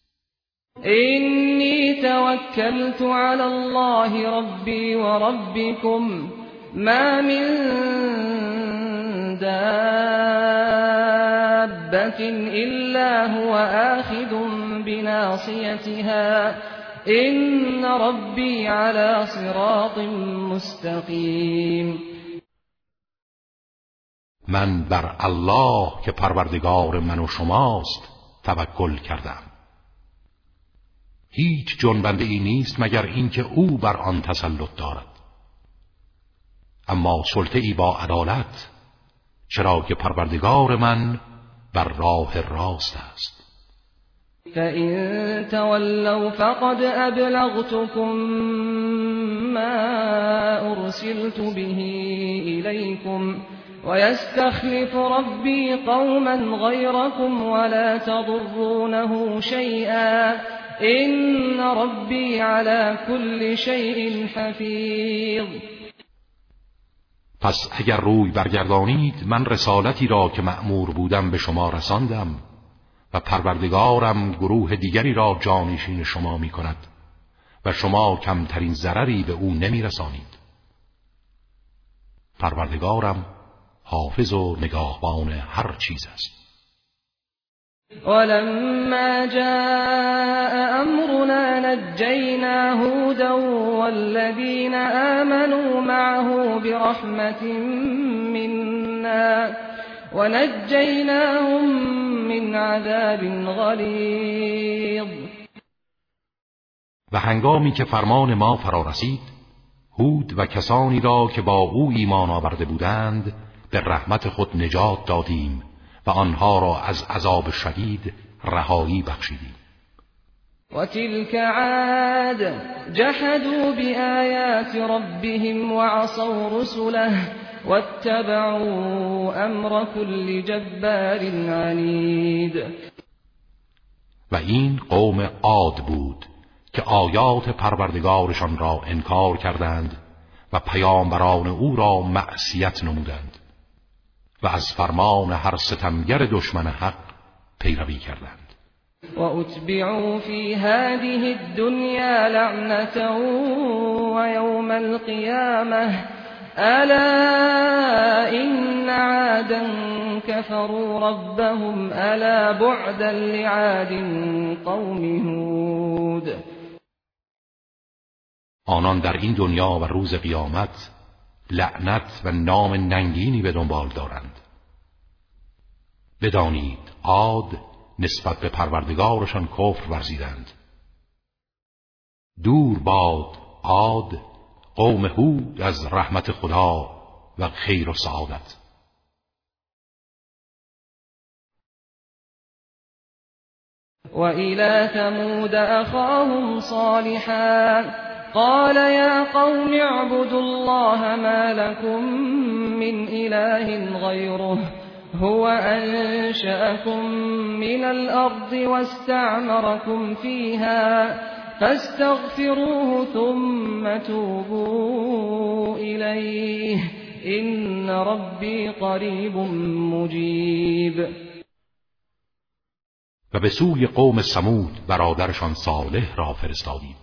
S1: اینی توکلت علی الله ربی و ربکم ما من دابة الا هو آخذ بناصیتها إن ربي على صراط مستقیم.
S2: من بر الله که پروردگار من و شماست توکل کردم. هیچ جنبنده ای نیست مگر اینکه او بر آن تسلط دارد، اما سلطه ای با عدالت، چرا که پروردگار من بر راه راست است.
S1: فَإِن تَوَلَّوْا فَقَدْ أَبْلَغْتُكُم مَّا أُرْسِلْتُ بِهِ إِلَيْكُمْ وَيَسْتَخْلِفُ رَبِّي قَوْمًا غَيْرَكُمْ وَلَا تَضُرُّونَهُ شَيْئًا إِنَّ رَبِّي عَلَى كُلِّ شَيْءٍ حَفِيظٌ.
S2: پس اگر روی برگردانید من رسالتی را که مأمور بودم به شما رساندم و پروردگارم گروه دیگری را جانشین شما می کند و شما کمترین ضرری به او نمی رسانید. پروردگارم حافظ و نگاهبان هر چیز است.
S1: ولما جاء أمرنا نجينا هودا والذين آمنوا معه برحمة منا ونجيناهم من عذاب غلیظ.
S2: و هنگامی که فرمان ما فرا رسید هود و کسانی را که با او ایمان آورده بودند به رحمت خود نجات دادیم و آنها را از عذاب شدید رهایی بخشیدیم.
S1: و تلك عاد جحدوا بآیات ربهم وعصوا رسله واتبعوا امر كل جبار عنید.
S2: و این قوم عاد بود که آیات پروردگارشان را انکار کردند و پیامبران او را معصیت نمودند و از فرمان هر ستمگر دشمن حق پیروی کردند.
S1: وَأُتْبِعُوا فِي هَذِهِ الدُّنْيَا لَعْنَةً وَيَوْمَ الْقِيَامَةِ أَلَا إِنَّ عَادًا كَفَرُوا رَبَّهُمْ أَلَا بُعْدًا لِعَادٍ قَوْمِ هُودٍ.
S2: آنان در این دنیا و روز قیامت لعنت و نام ننگینی به دنبال دارند. بدانید عاد نسبت به پروردگارشان کفر ورزیدند. دور باد عاد قوم هود از رحمت خدا و خیر و سعادت.
S1: وَإِلَى ثَمُودَ أَخَاهُمْ صَالِحًا قَالَ يَا قَوْمِ اعْبُدُوا اللَّهَ مَا لَكُمْ مِنْ إِلَٰهٍ غَيْرُهُ هُوَ أَنشَأَكُم مِّنَ الْأَرْضِ وَاسْتَعْمَرَكُمْ فِيهَا فَاسْتَغْفِرُوهُ ثُمَّ تُوبُوا إِلَيْهِ إِنَّ رَبِّي قَرِيبٌ مُجِيبٌ.
S2: و به سوی قوم ثمود برادرشان صالح را فرستادیم.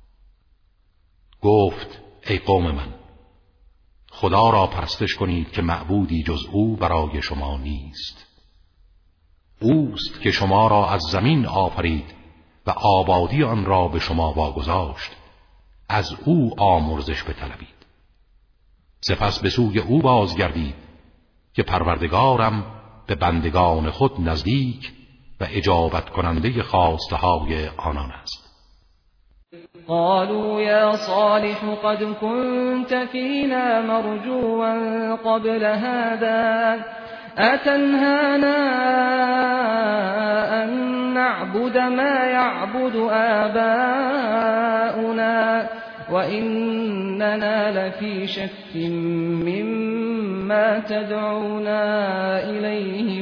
S2: گفت ای قوم من، خدا را پرستش کنید که معبودی جز او برای شما نیست. اوست که شما را از زمین آفرید و آبادی آن را به شما واگذاشت. از او آمرزش بطلبید. سپس به سوی او بازگردید که پروردگارم به بندگان خود نزدیک و اجابت کننده خواسته های آنان است.
S1: قالوا يا صالح قد كنت فينا مرجوا قبل هذا أتنهانا أن نعبد ما يعبد آباؤنا وإننا لفي شك مما تدعونا إليه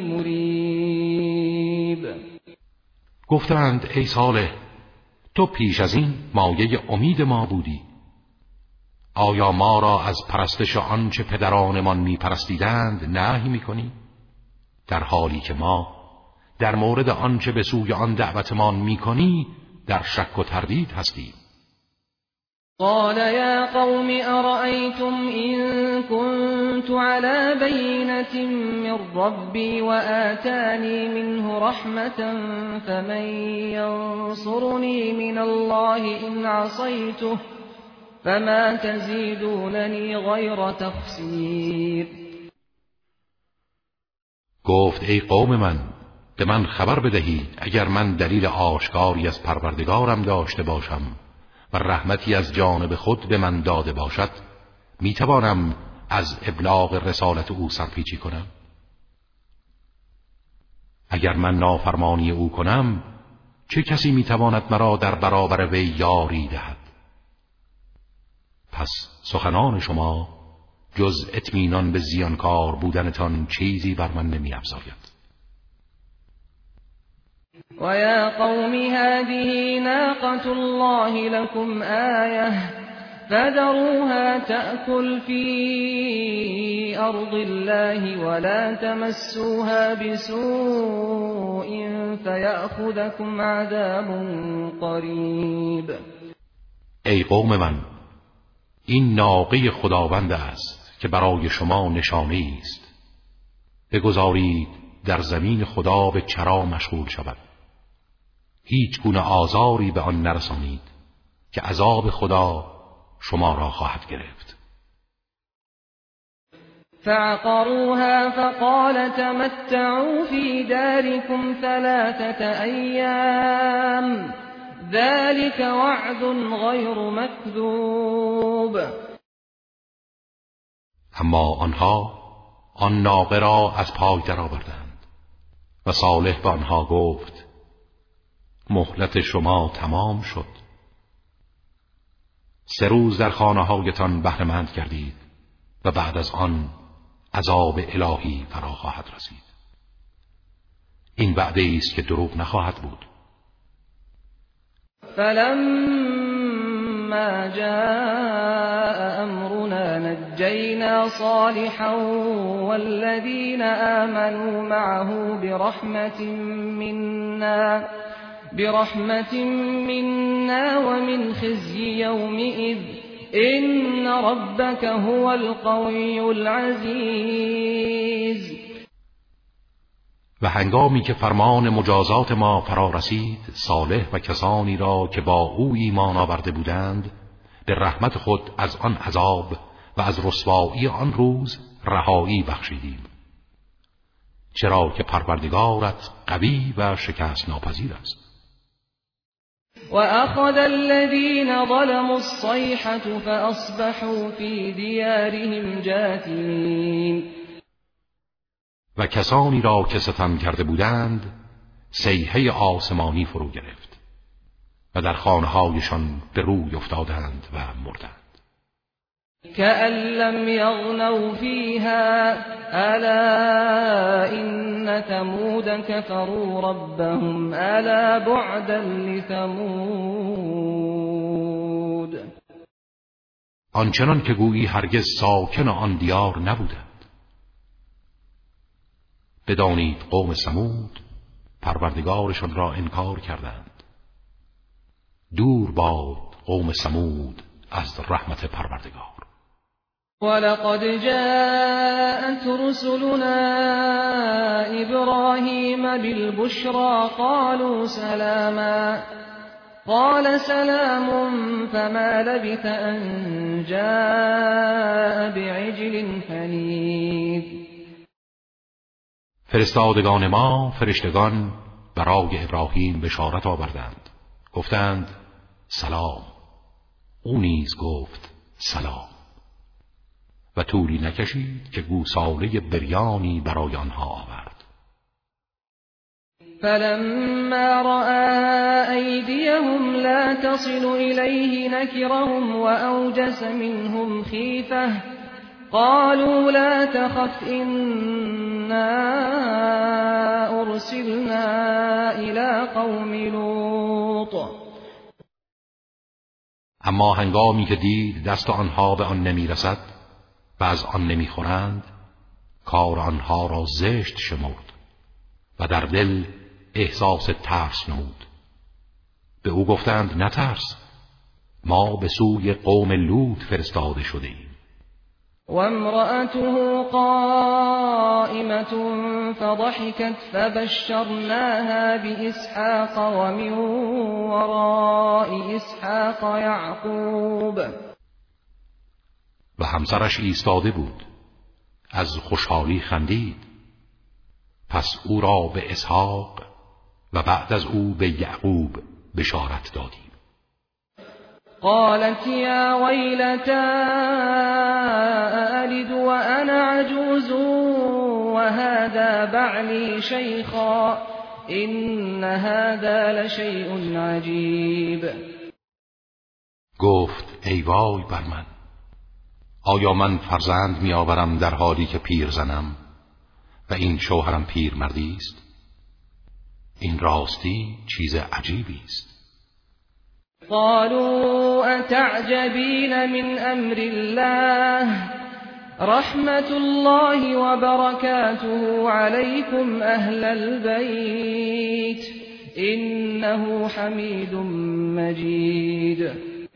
S1: مريب.
S2: گفتند ای صالح، تو پیش از این مایه امید ما بودی. آیا ما را از پرستش آنچه پدرانمان می پرستیدند نهی می کنی؟ در حالی که ما در مورد آنچه به سوی آن دعوتمان می کنی در شک و تردید هستیم.
S1: قال يا قوم أرأيتم إن كنت على بينة من ربي وآتاني منه رحمة فمن ينصرني من الله إن عصيته فما تزيدونني غير تخسير.
S2: گفت ای قوم من، به من خبر بدهید اگر من دلیل آشکاری از پروردگارم داشته باشم و رحمتی از جانب خود به من داده باشد، میتوانم از ابلاغ رسالت او سرپیچی کنم؟ اگر من نافرمانی او کنم، چه کسی میتواند مرا در برابر وی یاری دهد؟ پس سخنان شما جز اطمینان به زیانکار بودنتان چیزی بر من نمی‌افزاید.
S1: وَيَا قَوْمِ هَٰذِهِ نَاقَةُ اللَّهِ لَكُمْ آيَةً فَذَرُوهَا تَأْكُلْ فِي أَرْضِ اللَّهِ وَلَا تَمَسُّوهَا بِسُوءٍ فَيَأْخُذَكُمْ عَذَابٌ قَرِيبٌ.
S2: ای قوم من، این ناقه خداوند است که برای شما نشانه است. بگذارید در زمین خدا به چرا مشغول شود. هیچ گونه آزاری به آن نرسانید که عذاب خدا شما را خواهد گرفت.
S1: فعقروها فقال تمتعوا في داركم ثلاثة أيام ذلك وعد غیر مکذوب.
S2: اما آنها آن ناقه را از پای درآوردند و صالح به آنها گفت مهلت شما تمام شد. سه روز در خانه هایتان بهره مند گردید و بعد از آن عذاب الهی فرا خواهد رسید. این وعده است که دروغ نخواهد بود.
S1: فلما فلما جاء امرنا نجینا صالحا والذین آمنوا معه برحمت منا برحمت منا ومن خزي يومئذ إن ربك هو القوي العزیز.
S2: و هنگامی که فرمان مجازات ما فرا رسید، صالح و کسانی را که با او ایمان آورده بودند به رحمت خود از آن عذاب و از رسوایی آن روز رهایی بخشیدیم، چرا که پروردگارت قوی و شکست ناپذیر است.
S1: وأخذ الذين ظلموا الصيحة فأصبحوا في ديارهم جاثمين.
S2: و کسانی را که ستم کرده بودند صیحه آسمانی فرو گرفت و در خانه‌هایشان به روی افتادند و مردند.
S1: كأن لم يغنوا فيها ألا إن ثمود كفروا ربهم ألا بعدا لثمود.
S2: آنچنان که گویی هرگز ساکن آن دیار نبودند. بدانید قوم ثمود پروردگارشان را انکار کردند. دور باد قوم ثمود از رحمت پروردگار.
S1: ولقد جاءت رسلنا إبراهيم بالبشرى قالوا سلاما قال سلام فما لبث أن جاء بعجل حنيذ.
S2: فرستادگان ما فرشتگان برای ابراهیم بشارت آوردند، گفتند سلام. او نیز گفت سلام و طولی نکشید که گوساله بریانی برای آنها آورد.
S1: فلما رأى أيديهم لا تصل إليه نكرهم وأوجس منهم خيفة قالوا لا تخف إنا أرسلنا إلى قوم لوط.
S2: اما هنگامی که دید دست آنها به آن نمی رسد و از آن نمی خورند، کار آنها را زشت شمرد و در دل احساس ترس نمود. به او گفتند نترس، ما به سوی قوم لوط فرستاده شده ایم.
S1: وامرأته قائمة فضحكت فبشرناها بإسحاق ومن وراء إسحاق يعقوب.
S2: و همسرش ایستاده بود، از خوشحالی خندید، پس او را به اسحاق و بعد از او به یعقوب بشارت دادیم.
S1: قالت يا ويلتى ألد وأنا عجوز وهذا بعلي شيخا إن هذا لشيء عجيب.
S2: گفت ای وای بر من، آیا من فرزند می آورم در حالی که پیر زنم و این شوهرم پیر مردی است؟ این راستی چیز عجیبی است.
S1: قالوا أتعجبين من أمر الله رحمة الله وبركاته عليكم أهل البيت إنه حمید مجید.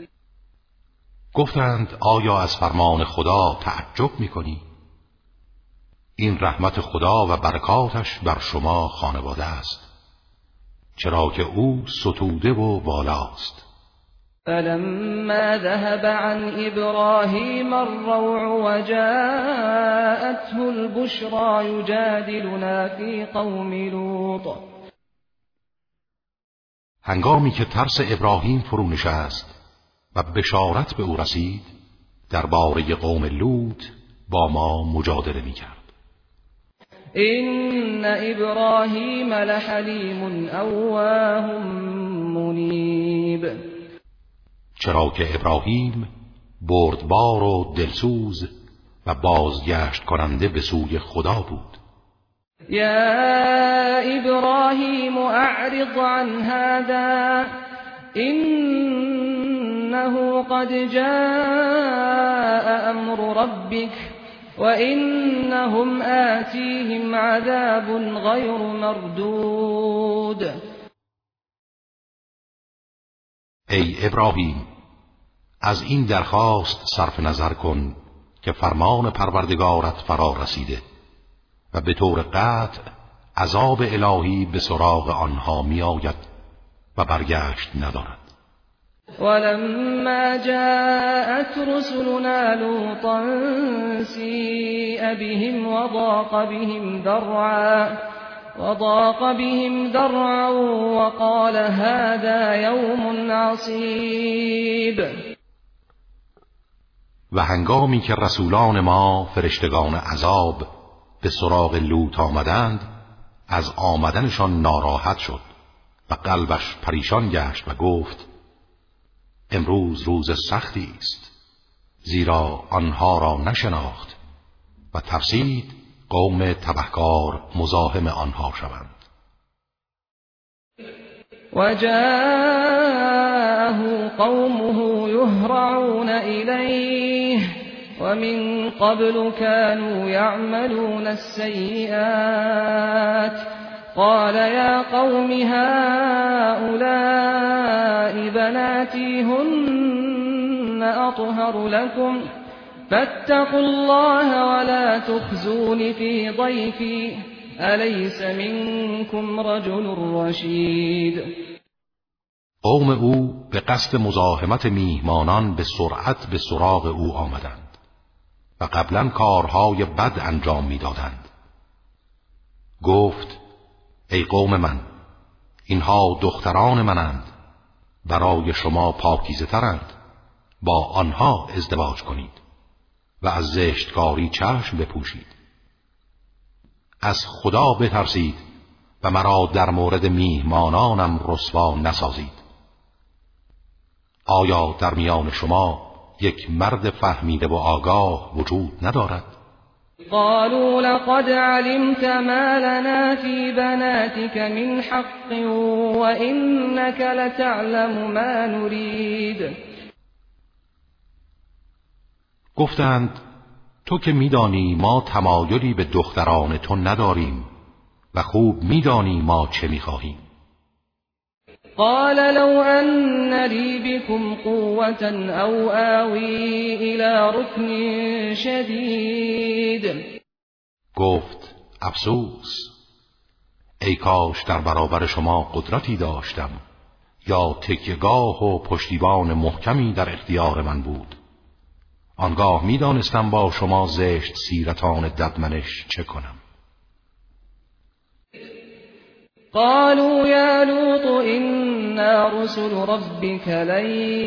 S2: گفتند آیا از فرمان خدا تعجب می‌کنی؟ این رحمت خدا و برکاتش بر شما خانواده است، چرا که او ستوده و بالاست.
S1: فلما ذهب عن إبراهيم الروع وجاءته البشرى يجادلنا في قوم لوط.
S2: هنگامی که ترس ابراهیم فرو نشست و بشارت به او رسید، درباره قوم لوط با ما مجادله می‌کرد.
S1: إن إبراهيم لحليم أواه منيب.
S2: چرا که ابراهیم بردبار و دلسوز و بازگشت کننده به سوی خدا بود.
S1: یا ابراهیم اعرض عن هذا إنا إنه قد جاء أمر ربك وإنهم آتيهم عذاب غير مردود.
S2: ای ابراهیم، از این درخواست صرف نظر کن که فرمان پروردگارت فرا رسیده و به طور قطع عذاب الهی به سراغ آنها می آید و برگشت ندارد.
S1: ولما جاءت رسلنا لوطا سیء بهم وضاق بهم ذرعا وضاق بهم ذرعا وقال هذا يوم عصیب.
S2: و هنگامی که رسولان ما فرشتگان عذاب به سراغ لوط آمدند، از آمدنشان ناراحت شد و قلبش پریشان گشت و گفت امروز روز سختی است، زیرا آنها را نشناخت و ترسید قوم تبهکار مزاحم آنها شوند.
S1: وجاءه قومه يهرعون إليه ومن قبل كانوا يعملون السيئات قال يا قوم هؤلاء بناتي هن أطهر لكم فاتقوا الله ولا تخزون في ضيفي أليس منكم رجل رشید.
S2: قوم او به قصد مزاحمت میهمانان به سرعت به سراغ او آمدند و قبلا کارهای بد انجام میدادند. گفت ای قوم من، اینها دختران منند، برای شما پاکیزه ترند، با آنها ازدواج کنید و از زشتکاری چشم بپوشید. از خدا بترسید و مرا در مورد میهمانانم رسوا نسازید. آیا در میان شما یک مرد فهمیده و آگاه وجود ندارد؟
S1: قالوا لقد علمت ما لنا في بناتك من حق وإنك لتعلم ما نريد.
S2: گفتند تو که میدانی ما تمایلی به دختران تو نداریم و خوب میدانی ما چه میخواهیم.
S1: قال لو أن لي بكم قوة أو آوي إلى ركن شدید.
S2: گفت افسوس، ای کاش در برابر شما قدرتی داشتم یا تکیه‌گاه و پشتیبان محکمی در اختیار من بود، آنگاه میدانستم با شما زشت سیرتان ددمنش چه کنم.
S1: قالوا يا لوط إنا رسل ربك لن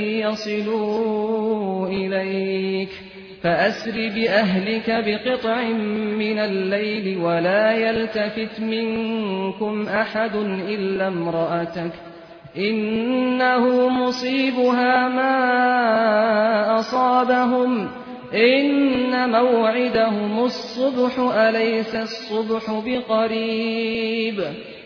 S1: يصلوا إليك فأسر بأهلك بقطع من الليل ولا يلتفت منكم أحد إلا امرأتك إنه مصيبها ما أصابهم إن موعدهم الصبح أليس الصبح بقريب.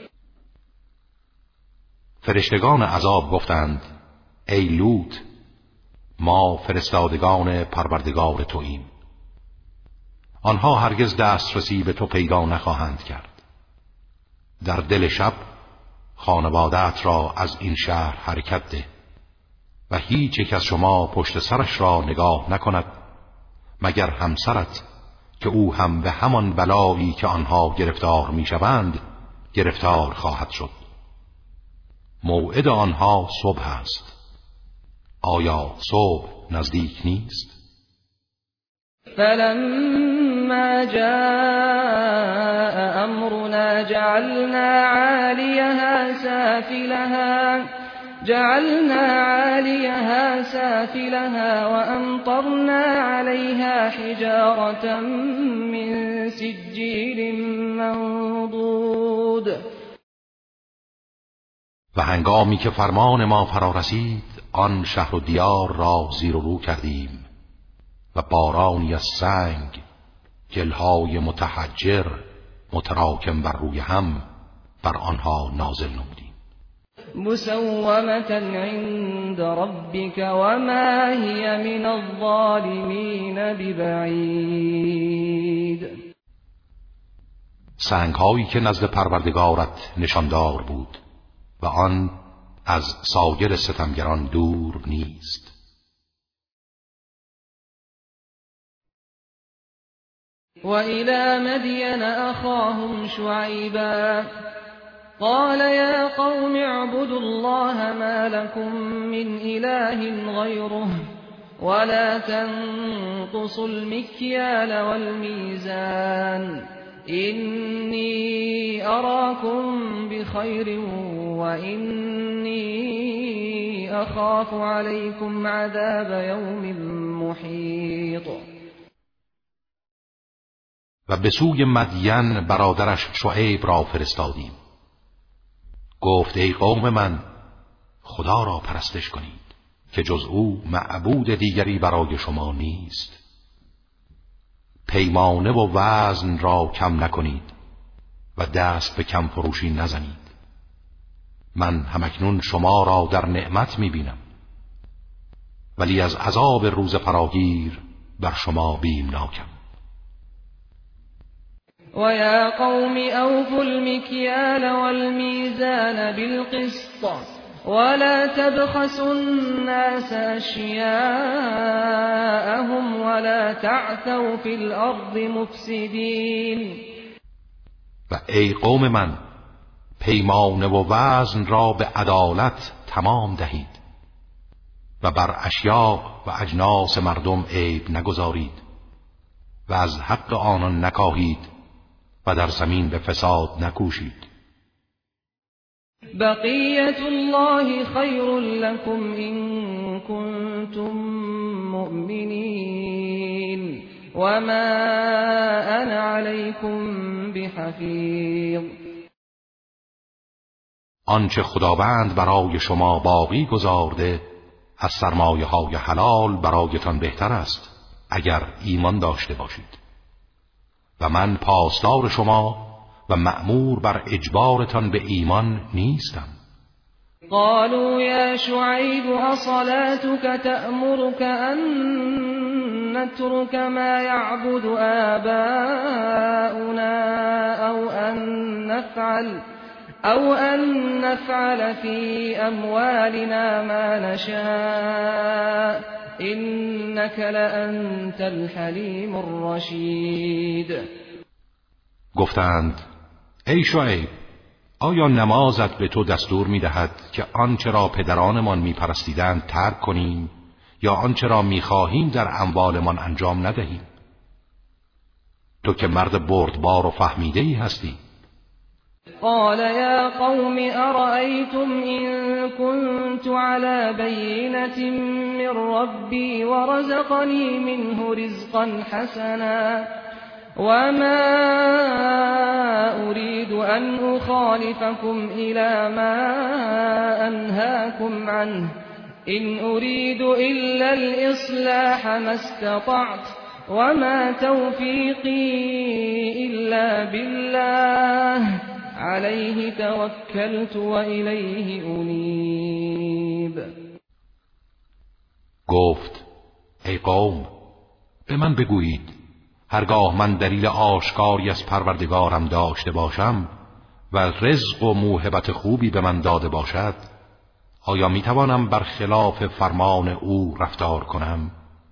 S2: فرشتگان عذاب گفتند ای لوط، ما فرستادگان پروردگار توییم، آنها هرگز دسترسی به تو پیدا نخواهند کرد. در دل شب خانواده‌ات را از این شهر حرکت ده و هیچ یک از شما پشت سرش را نگاه نکند مگر همسرت که او هم به همان بلایی که آنها گرفتار میشوند گرفتار خواهد شد. موعد آنها صبح است. آیا صبح نزدیک نیست؟
S1: فلما جاء أمرنا جعلنا عاليها سافلها جعلنا عاليها سافلها وأمطرنا عليها حجارة من سجيل منضود.
S2: و هنگامی که فرمان ما فرا رسید آن شهر و دیار را زیر و رو کردیم و بارانی از سنگ، گلهای متحجر متراکم بر روی هم بر آنها نازل نمودیم.
S1: مسومة عند ربك وما هي من الظالمین ببعید.
S2: سنگ‌هایی که نزد پروردگارت نشاندار بود و آن از سایر ستمگران دور نیست.
S1: و الی مدین اخاهم شعیبا قال یا قوم اعبدوا الله ما لكم من اله غیره ولا تنقصوا المکیال والمیزان إني أراكم بخير وإني أخاف عليكم عذاب يوم محيط.
S2: و به سوی مدین برادرش شعیب را فرستادیم. گفت ای قوم من، خدا را پرستش کنید که جز او معبود دیگری برای شما نیست. پیمانه و وزن را کم نکنید و دست به کم فروشی نزنید. من همکنون شما را در نعمت می‌بینم، ولی از عذاب روز فراگیر بر شما بیمناکم.
S1: و یا قوم اوفوا المکیال والمیزان بالقسط ولا تبخسوا الناس اشیاءهم ولا تعثوا فی الارض مفسدین.
S2: و ای قوم من، پیمانه و وزن را به عدالت تمام دهید و بر اشیاء و اجناس مردم عیب نگذارید و از حق آنان نکاهید و در زمین به فساد نکوشید.
S1: بقیت الله خیر لكم ان کنتم مؤمنین وما انا علیکم بحفیظ.
S2: آنچه خداوند برای شما باقی گذارده از سرمایه های حلال برایتان بهتر است اگر ایمان داشته باشید و من پاسدار شما و مأمور بر اجبارتان به ایمان نیستم.
S1: قالوا یا شعیب اصلاتك تأمرك ان نترك ما يعبد آباؤنا او ان نفعل او ان نفعل في اموالنا ما نشاء انك لانت الحلیم الرشید.
S2: گفتند ای شعیب، آیا نمازت به تو دستور می دهد که آنچه را پدرانمان می پرستیدند ترک کنیم یا آنچه را می خواهیم در اموالمان انجام ندهیم؟ تو که مرد بردبار و فهمیده‌ای هستی.
S1: قال یا قوم ارأیتم ان كنت على بینة من ربی ورزقنی منه رزقا حسنا وما أريد أن أخالفكم إلى ما أنهاكم عنه إن أريد إلا الإصلاح ما استطعت وما توفيقي إلا بالله عليه توكلت وإليه أنيب.
S2: گفت ای قوم، به من بگویید هرگاه من دلیل آشکاری از پروردگارم داشته باشم و رزق و موهبت خوبی به من داده باشد، آیا می توانم برخلاف فرمان او رفتار کنم؟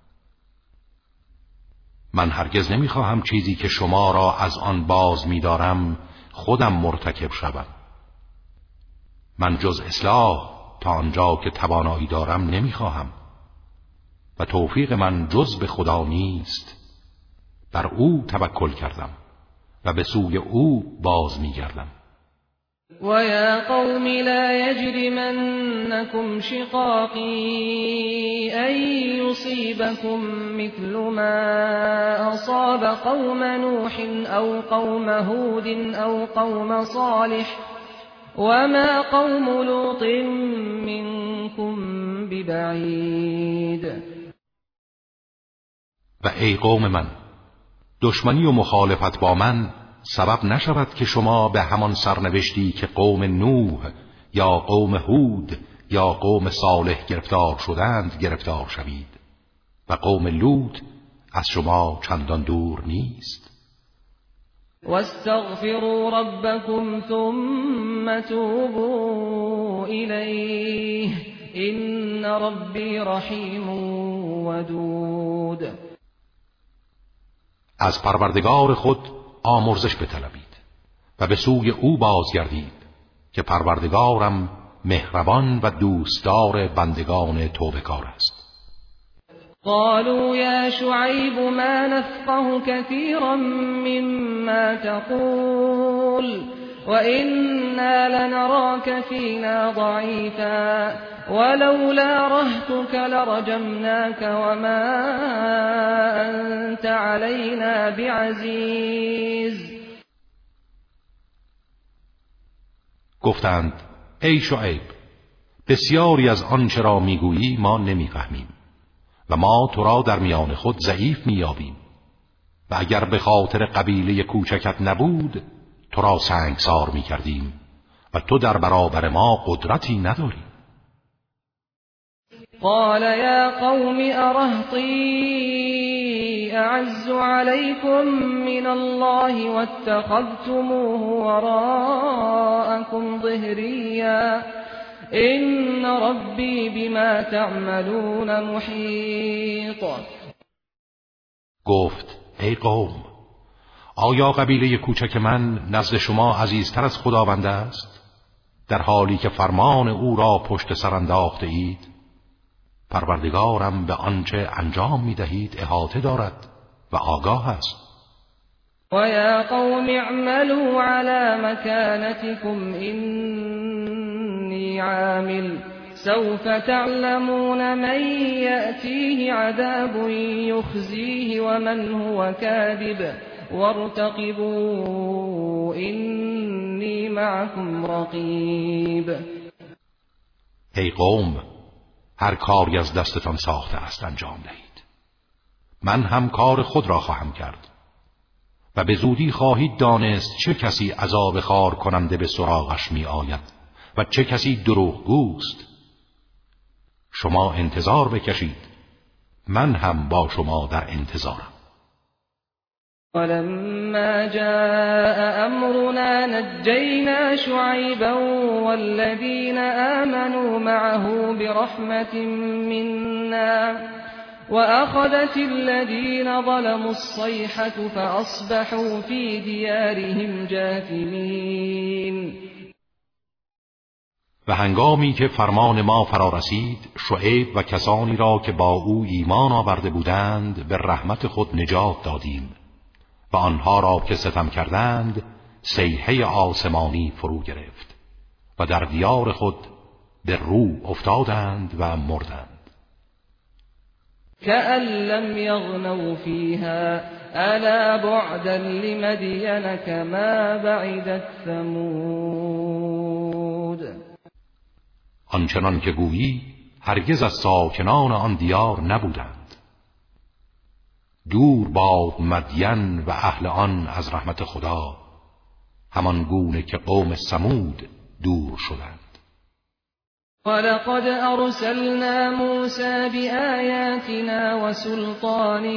S2: من هرگز نمی خواهم چیزی که شما را از آن باز می دارم خودم مرتکب شوم. من جز اصلاح تا آنجا که توانایی دارم نمی خواهم و توفیق من جز به خدا نیست. بر او توکل کردم و به سوی او باز می‌گردم.
S1: و یا قوم لا یجرمنکم شقاقی ان یصیبکم مثل ما اصاب قوم نوح او قوم هود او قوم صالح وما قوم لوط منکم ببعید.
S2: و ای قوم من، دشمنی و مخالفت با من سبب نشود که شما به همان سرنوشتی که قوم نوح یا قوم هود یا قوم صالح گرفتار شدند گرفتار شوید و قوم لوط از شما چندان دور نیست.
S1: واستغفروا ربكم ثم توبوا إليه إن ربي رحیم ودود.
S2: از پروردگار خود آمرزش بطلبید و به سوی او بازگردید که پروردگارم مهربان و دوستدار بندگان توبه‌کار است.
S1: قالوا يا شعيب ما نفقه كثيرا مما تقول وإنا لنراك فينا ضعيفا ولولا رهتك لرجمناك وما أنت علينا بعزيز.
S2: گفتند ای شعیب، بسیاری از آنچه را میگویی ما نمیفهمیم و ما تو را در میان خود ضعیف میابیم و اگر به خاطر قبیله کوچکت نبود تو را سنگسار میکردیم و تو در برابر ما قدرتی نداری.
S1: قال يا قوم أرهطي أعز عليكم من الله واتخذتموه وراءكم ظهريا إن ربي بما تعملون محيط.
S2: گفت ای قوم، آیا قبیله کوچک من نزد شما عزیزتر از خداوند است در حالی که فرمان او را پشت سر انداخته اید؟ پروردگارم به آنچه انجام می دهید احاطه دارد و آگاه است.
S1: و یا قوم اعملوا على مكانتكم إني عامل سوف تعلمون من يأتيه عذاب يخزيه ومن هو كاذب وارتقبوا إني معكم رقيب.
S2: ای قوم، هر کاری از دستتان ساخته است انجام دهید. من هم کار خود را خواهم کرد و به زودی خواهید دانست چه کسی عذاب خار کننده به سراغش می آید و چه کسی دروغگوست. شما انتظار بکشید، من هم با شما در انتظارم.
S1: ولما جاء أمرنا نجينا شعيبا والذين آمنوا معه برحمة منا وأخذت الذين ظلموا الصيحة فأصبحوا في ديارهم جاثمين.
S2: و هنگامی که فرمان ما فرا رسید، شعیب و کسانی را که با او ایمان آورده بودند به رحمت خود نجات دادیم و آنها را که ستم کردند صیحه آسمانی فرو گرفت و در دیار خود به رو افتادند و مردند.
S1: كأن لم يغنوا فيها ألا بعدا لمدين كما بعدت ثمود.
S2: آنچنان که گویی هرگز از ساکنان آن دیار نبودند. دور باد مدین و اهل آن از رحمت خدا، همان گونه که قوم ثمود دور شدند.
S1: ولقد ارسلنا موسى بآیاتنا وسلطان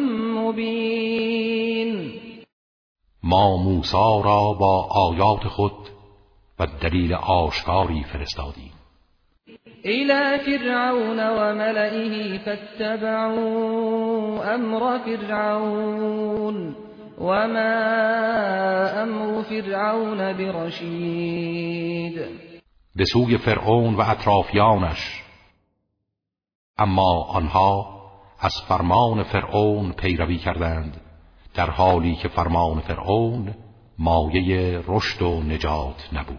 S1: مبین.
S2: ما موسی را با آیات خود و دلیل آشکاری فرستادیم
S1: إلى فرعون وملئه فاتبعوا أمر فرعون وما أمر فرعون برشید.
S2: به سوی فرعون و اطرافیانش، اما آنها از فرمان فرعون پیروی کردند در حالی که فرمان فرعون مایه رشد و نجات نبود.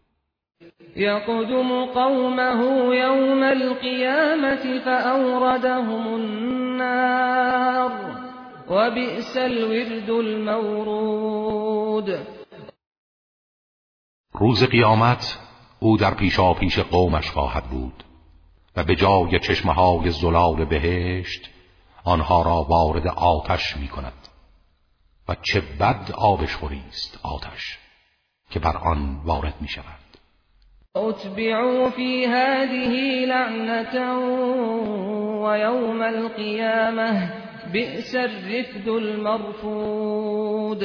S1: يقدم قومه يوم القيامة فأوردهم النار وبئس الورد المورود.
S2: روز قیامت او در پیشا پیش قومش خواهد بود و به جای چشمه‌های زلال بهشت آنها را وارد آتش می کند و چه بد آبشخوری است آتش که بر آن وارد می شود.
S1: اتبعوا في هذه لعنة ويوم القيامة بئس الرفد المرفود.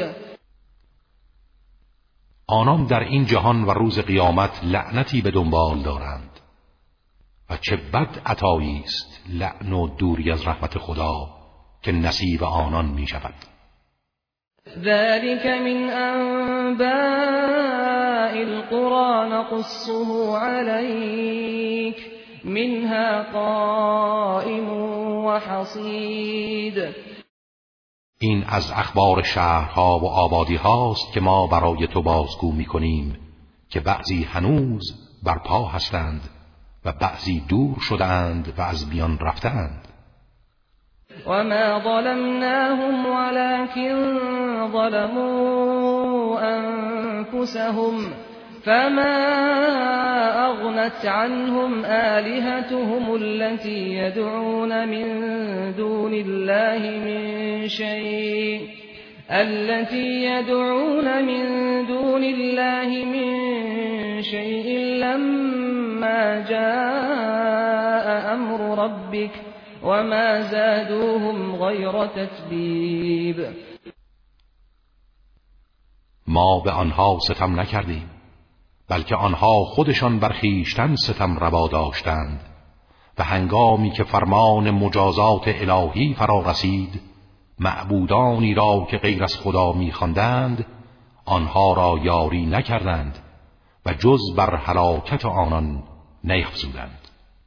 S2: آنان در این جهان و روز قیامت لعنتی به دنبال دارند و چه بد عطایی است لعن و دوری از رحمت خدا که نصیب آنان می شود.
S1: ذلك من انباء القرى نقصه عليك منها قائم و حصید.
S2: این از اخبار شهرها و آبادی هاست که ما برای تو بازگو می کنیم که بعضی هنوز بر پا هستند و بعضی دور شدند و از میان رفتند.
S1: وما ظلمناهم ولكن ظلموا أنفسهم فما أغنت عنهم آلهتهم التي يدعون من دون الله من شيء التي يدعون من دون الله من شيء لما جاء أمر ربك وما زادوهم غیر تتبیب.
S2: ما به آنها ستم نکردیم بلکه آنها خودشان بر خویشتن ستم روا داشتند و هنگامی که فرمان مجازات الهی فرا رسید معبودانی را که غیر از خدا می‌خواندند آنها را یاری نکردند و جز بر هلاکت آنان نیفزودند.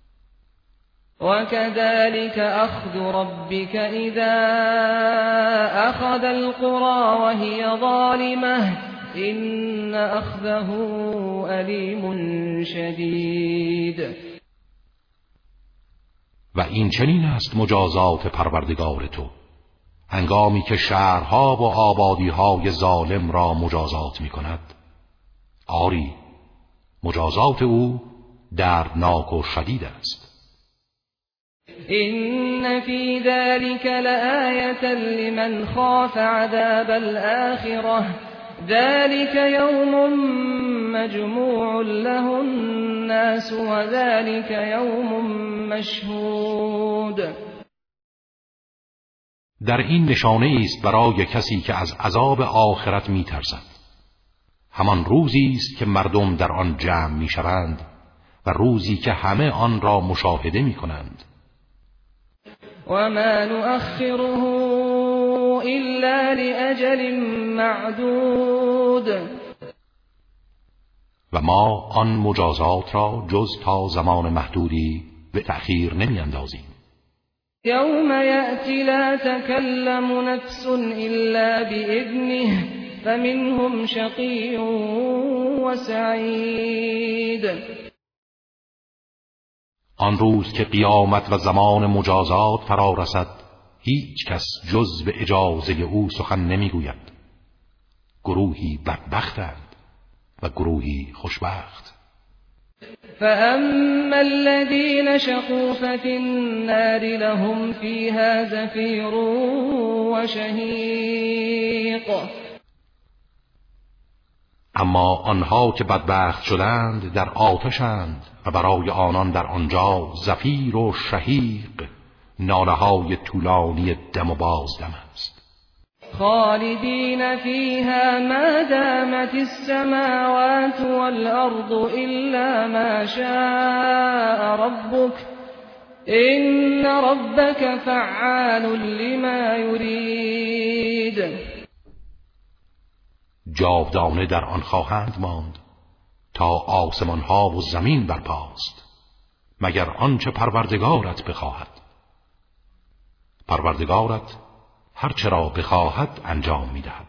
S1: وكذلك أخذ ربك إذا أخذ القرى وهي ظالمة إن أخذه أليم شديد.
S2: و این چنین است مجازات پروردگار تو هنگامی که شهرها و آبادیهای ظالم را مجازات می کند. آری مجازات او دردناک و شدید است.
S1: إن في ذلك لآية لمن خاف عذاب الآخرة ذلك يوم مجموع له الناس وذلك يوم مشهود.
S2: در این نشانه است برای کسی که از عذاب آخرت می ترسد. همان روزی است که مردم در آن جمع می شوند و روزی که همه آن را مشاهده می کنند.
S1: وما نؤخره إلا لأجل معدود.
S2: و ما آن مجازات را جز تا زمان محدودی به تأخیر نمی اندازیم.
S1: یوم یأتی لا تکلم نفس إلا بإذنه فمنهم شقی و سعید.
S2: آن روز که قیامت و زمان مجازات فرا رسد هیچ کس جز به اجازه او سخن نمیگوید. گروهی بدبختند و گروهی خوشبخت.
S1: فأما الذين شقوا ففي النار لهم فيها زفير وشهيق.
S2: اما آنها که بدبخت شدند در آتشند و برای آنان در آنجا زفیر و شهیق ناله‌های طولانی دم و بازدم است.
S1: خالدین فیها ما دامت السماوات والارض الا ما شاء ربک ان ربک فعال لما یرید.
S2: جاودانه در آن خواهند ماند تا آسمان ها و زمین برپاست مگر آنچه پروردگارت بخواهد. پروردگارت هر چرا بخواهد انجام می‌دهد.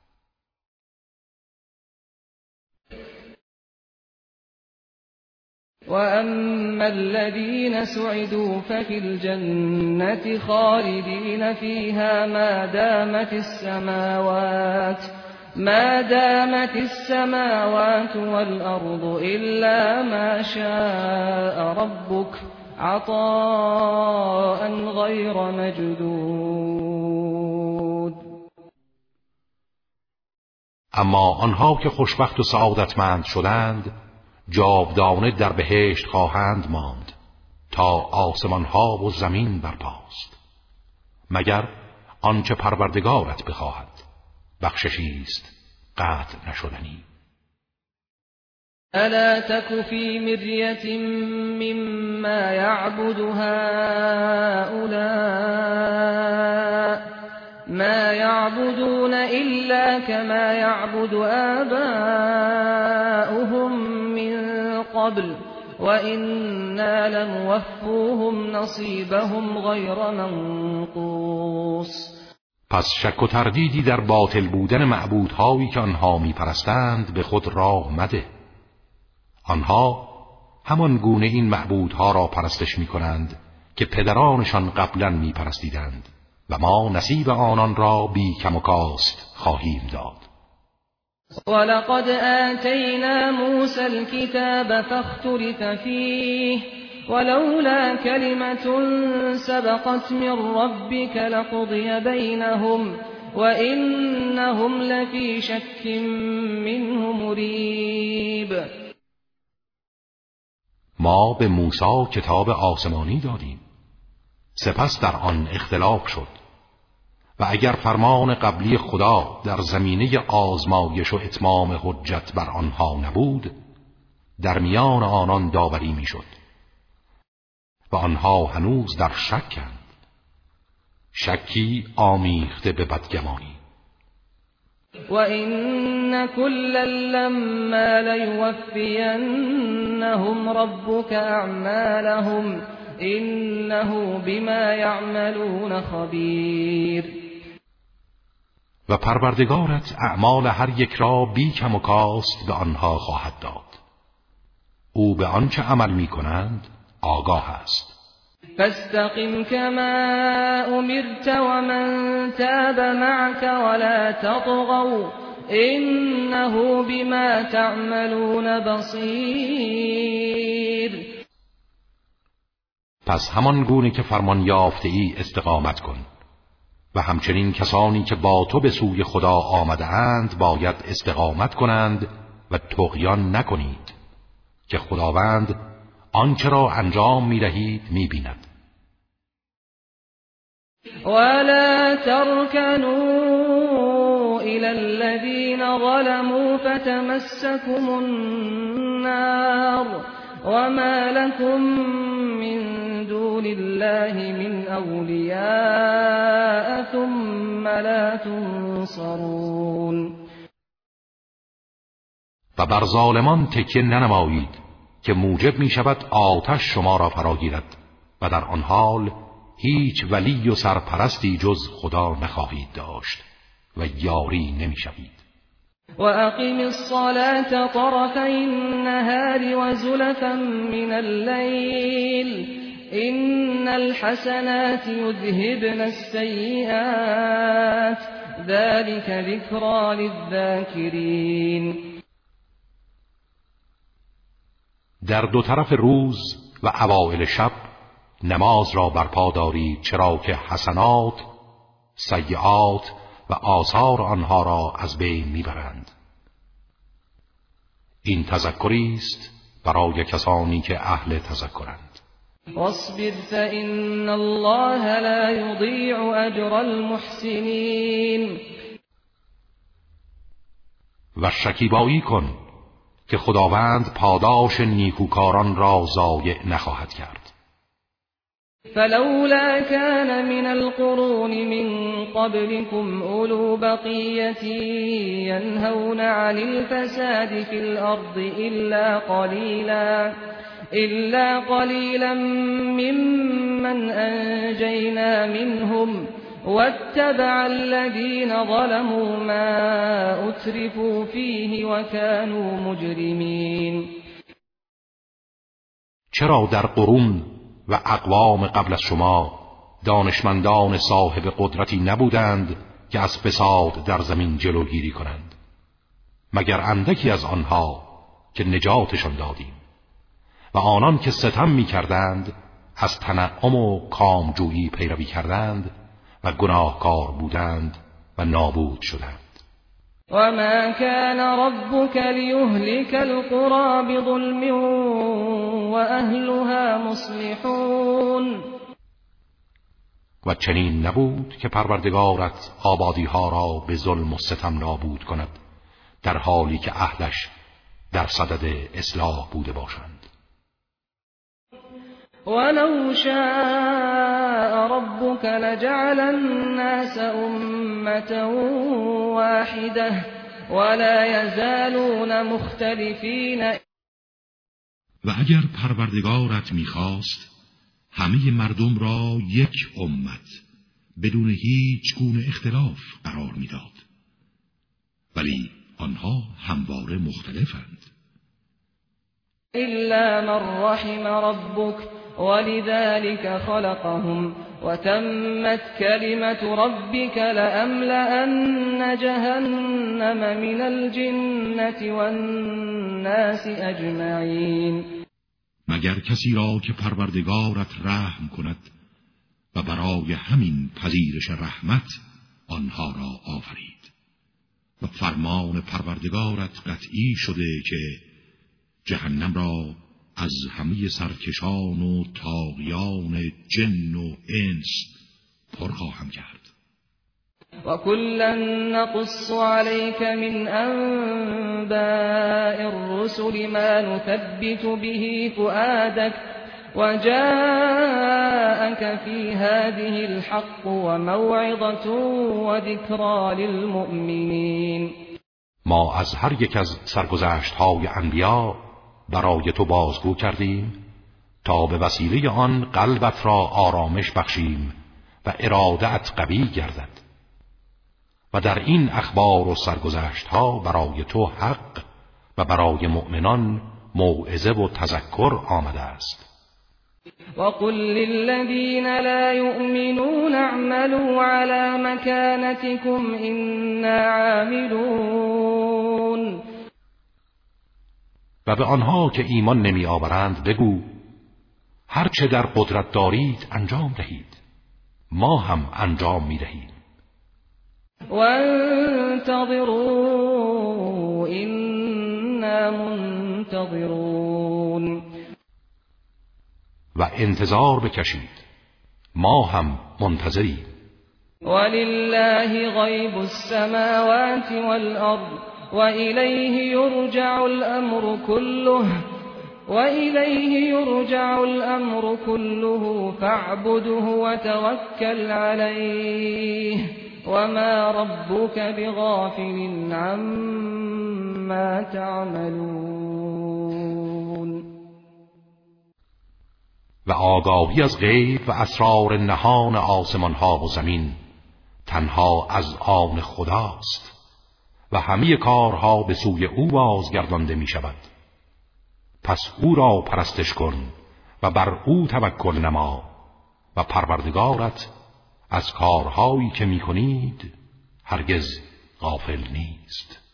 S1: وأما الذين سعدوا ففي الجنة خالدين فيها ما دامت السماوات ما دامت السماوات والأرض إلا ما شاء ربك عطاء غیر مجدود.
S2: اما آنها که خوشبخت و سعادتمند شدند جاودانه در بهشت خواهند ماند تا آسمان ها و زمین برپاست، مگر آنچه پروردگارت بخواهد. بخششی است قطع نشدنی.
S1: الا تك في مرية مما يعبد هؤلاء ما يعبدون إلا كما يعبد آباؤهم من قبل وإنا لموفوهم نصيبهم غير منقوص.
S2: پس شک و تردیدی در باطل بودن معبودهایی که آنها میپرستند به خود راه مده. آنها همان گونه این معبودها را پرستش میکنند که پدرانشان قبلا میپرستیدند و ما نصیب آنان را بی کم و کاست خواهیم داد.
S1: ولقد آتینا موسی الكتاب فاختلف فیه ولولا كلمة سبقت من ربك لقضي بينهم وإنهم لفي شك منه مريب.
S2: ما به موسی کتاب آسمانی دادیم، سپس در آن اختلاف شد و اگر فرمان قبلی خدا در زمینه آزمایش و اتمام حجت بر آنها نبود، در میان آنان داوری میشد و آنها هنوز در شکند، شکی آمیخته به بدگمانی.
S1: و این کلا لما لیوفینهم ربک اعمالهم انه بما یعملون خبیر.
S2: و پروردگارت اعمال هر یک را بی کم و کاست به آنها خواهد داد. او به آنچه عمل می کنند آگاه است.
S1: فاستقم كما امرت ومن تاب معك ولا تطغوا انه بما تعملون بصیر.
S2: پس همان گونه که فرمان یافته ای استقامت کن و همچنین کسانی که با تو به سوی خدا آمده اند باید استقامت کنند و طغیان نکنید که خداوند آنچه را انجام می دهید می بیند.
S1: ولا تركنوا إلى الذين ظلموا فتمسكم النار وما لكم من دون الله من أولياء ثم لا تنصرون.
S2: و بر ظالمان تکیه ننمایید که موجب می شود آتش شما را فراگیرد و در آن حال هیچ ولی و سرپرستی جز خدا نخواهید داشت و یاری نمی شوید.
S1: و اقیم الصلاة طرفی النهار و زلفا من اللیل ان الحسنات یذهبن السیئات ذلك ذکری للذاکرین.
S2: در دو طرف روز و اوائل شب نماز را برپا دارید، چرا که حسنات سیئات و آثار آنها را از بین میبرند. این تذکری است برای کسانی که اهل تذکرند.
S1: واصبر فإن الله لا يضيع اجر المحسنین.
S2: و شکیبایی کن که خداوند پاداش نیکوکاران را ضایع نخواهد کرد.
S1: فلولا كان من القرون من قبلكم أولو بقية ينهون عن الفساد في الأرض إلا قليلا إلا قليلا ممن أنجينا منهم واتبع الذين ظلموا ما أترفوا فيه وكانوا مجرمين.
S2: چرا در قرون و اقوام قبل از شما دانشمندان صاحب قدرتی نبودند که از فساد در زمین جلوگیری کنند، مگر اندکی از آنها که نجاتشان دادیم و آنان که ستم می کردند از تنعم و کامجویی پیروی کردند و گناهکار بودند و نابود شدند.
S1: وما كان ربك ليهلك القرى بظلم وأهلها مصلحون.
S2: و چنین نبود که پروردگارت آبادی ها را به ظلم و ستم نابود کند در حالی که اهلش در صدد اصلاح بوده باشند.
S1: ولو شاء ربك لجعل الناس أمة واحدة ولا يزالون مختلفين.
S3: و اگر پروردگارت می‌خواست همه مردم را یک امت بدون هیچ گونه اختلاف قرار می‌داد، ولی آنها همواره مختلفند.
S1: إلا من رحم ربك ولذلك خلقهم وتمت كلمة ربك لأملأن جهنم من الجنة والناس أجمعين.
S3: مگر کسی را که پروردگارت رحم کند و برای همین پذیرش رحمت آنها را آفرید و فرمان پروردگارت قطعی شده که جهنم را از همه سرکشان و طاغیان جن و انس پر خواهم کرد.
S1: و كلا نقص عليك من انباء الرسل ما نثبت به فؤادك وجاءك في هذه الحق وموعظة وذكرى للمؤمنين.
S2: ما از هر یک از سرگذشت‌های انبیا برای تو بازگو کردیم تا به وسیله آن قلبت را آرامش بخشیم و اراده‌ات قوی گردد. و در این اخبار و سرگذشت‌ها برای تو حق و برای مؤمنان موعظه و تذکر آمده است.
S1: وقل للذین لا یؤمنون اعملوا على مكانتكم إنا عاملون.
S2: و به آنها که ایمان نمی آورند بگو هر چه در قدرت دارید انجام دهید، ما هم انجام می دهیم.
S1: وانتظروا إنا منتظرون.
S2: و انتظار بکشید، ما هم منتظریم.
S1: ولله غیب السماوات والأرض وإليه يرجع الأمر كله وإليه يرجع الأمر كله فاعبده وتوكل عليه وما ربك بغافل عما تعملون.
S2: و آگاهی از غیب و اسرار نهان آسمان ها و زمین تنها از آن خداست و همه کارها به سوی او بازگردانده می شود. پس او را پرستش کن و بر او توکل نما و پروردگارت از کارهایی که می کنید هرگز غافل نیست.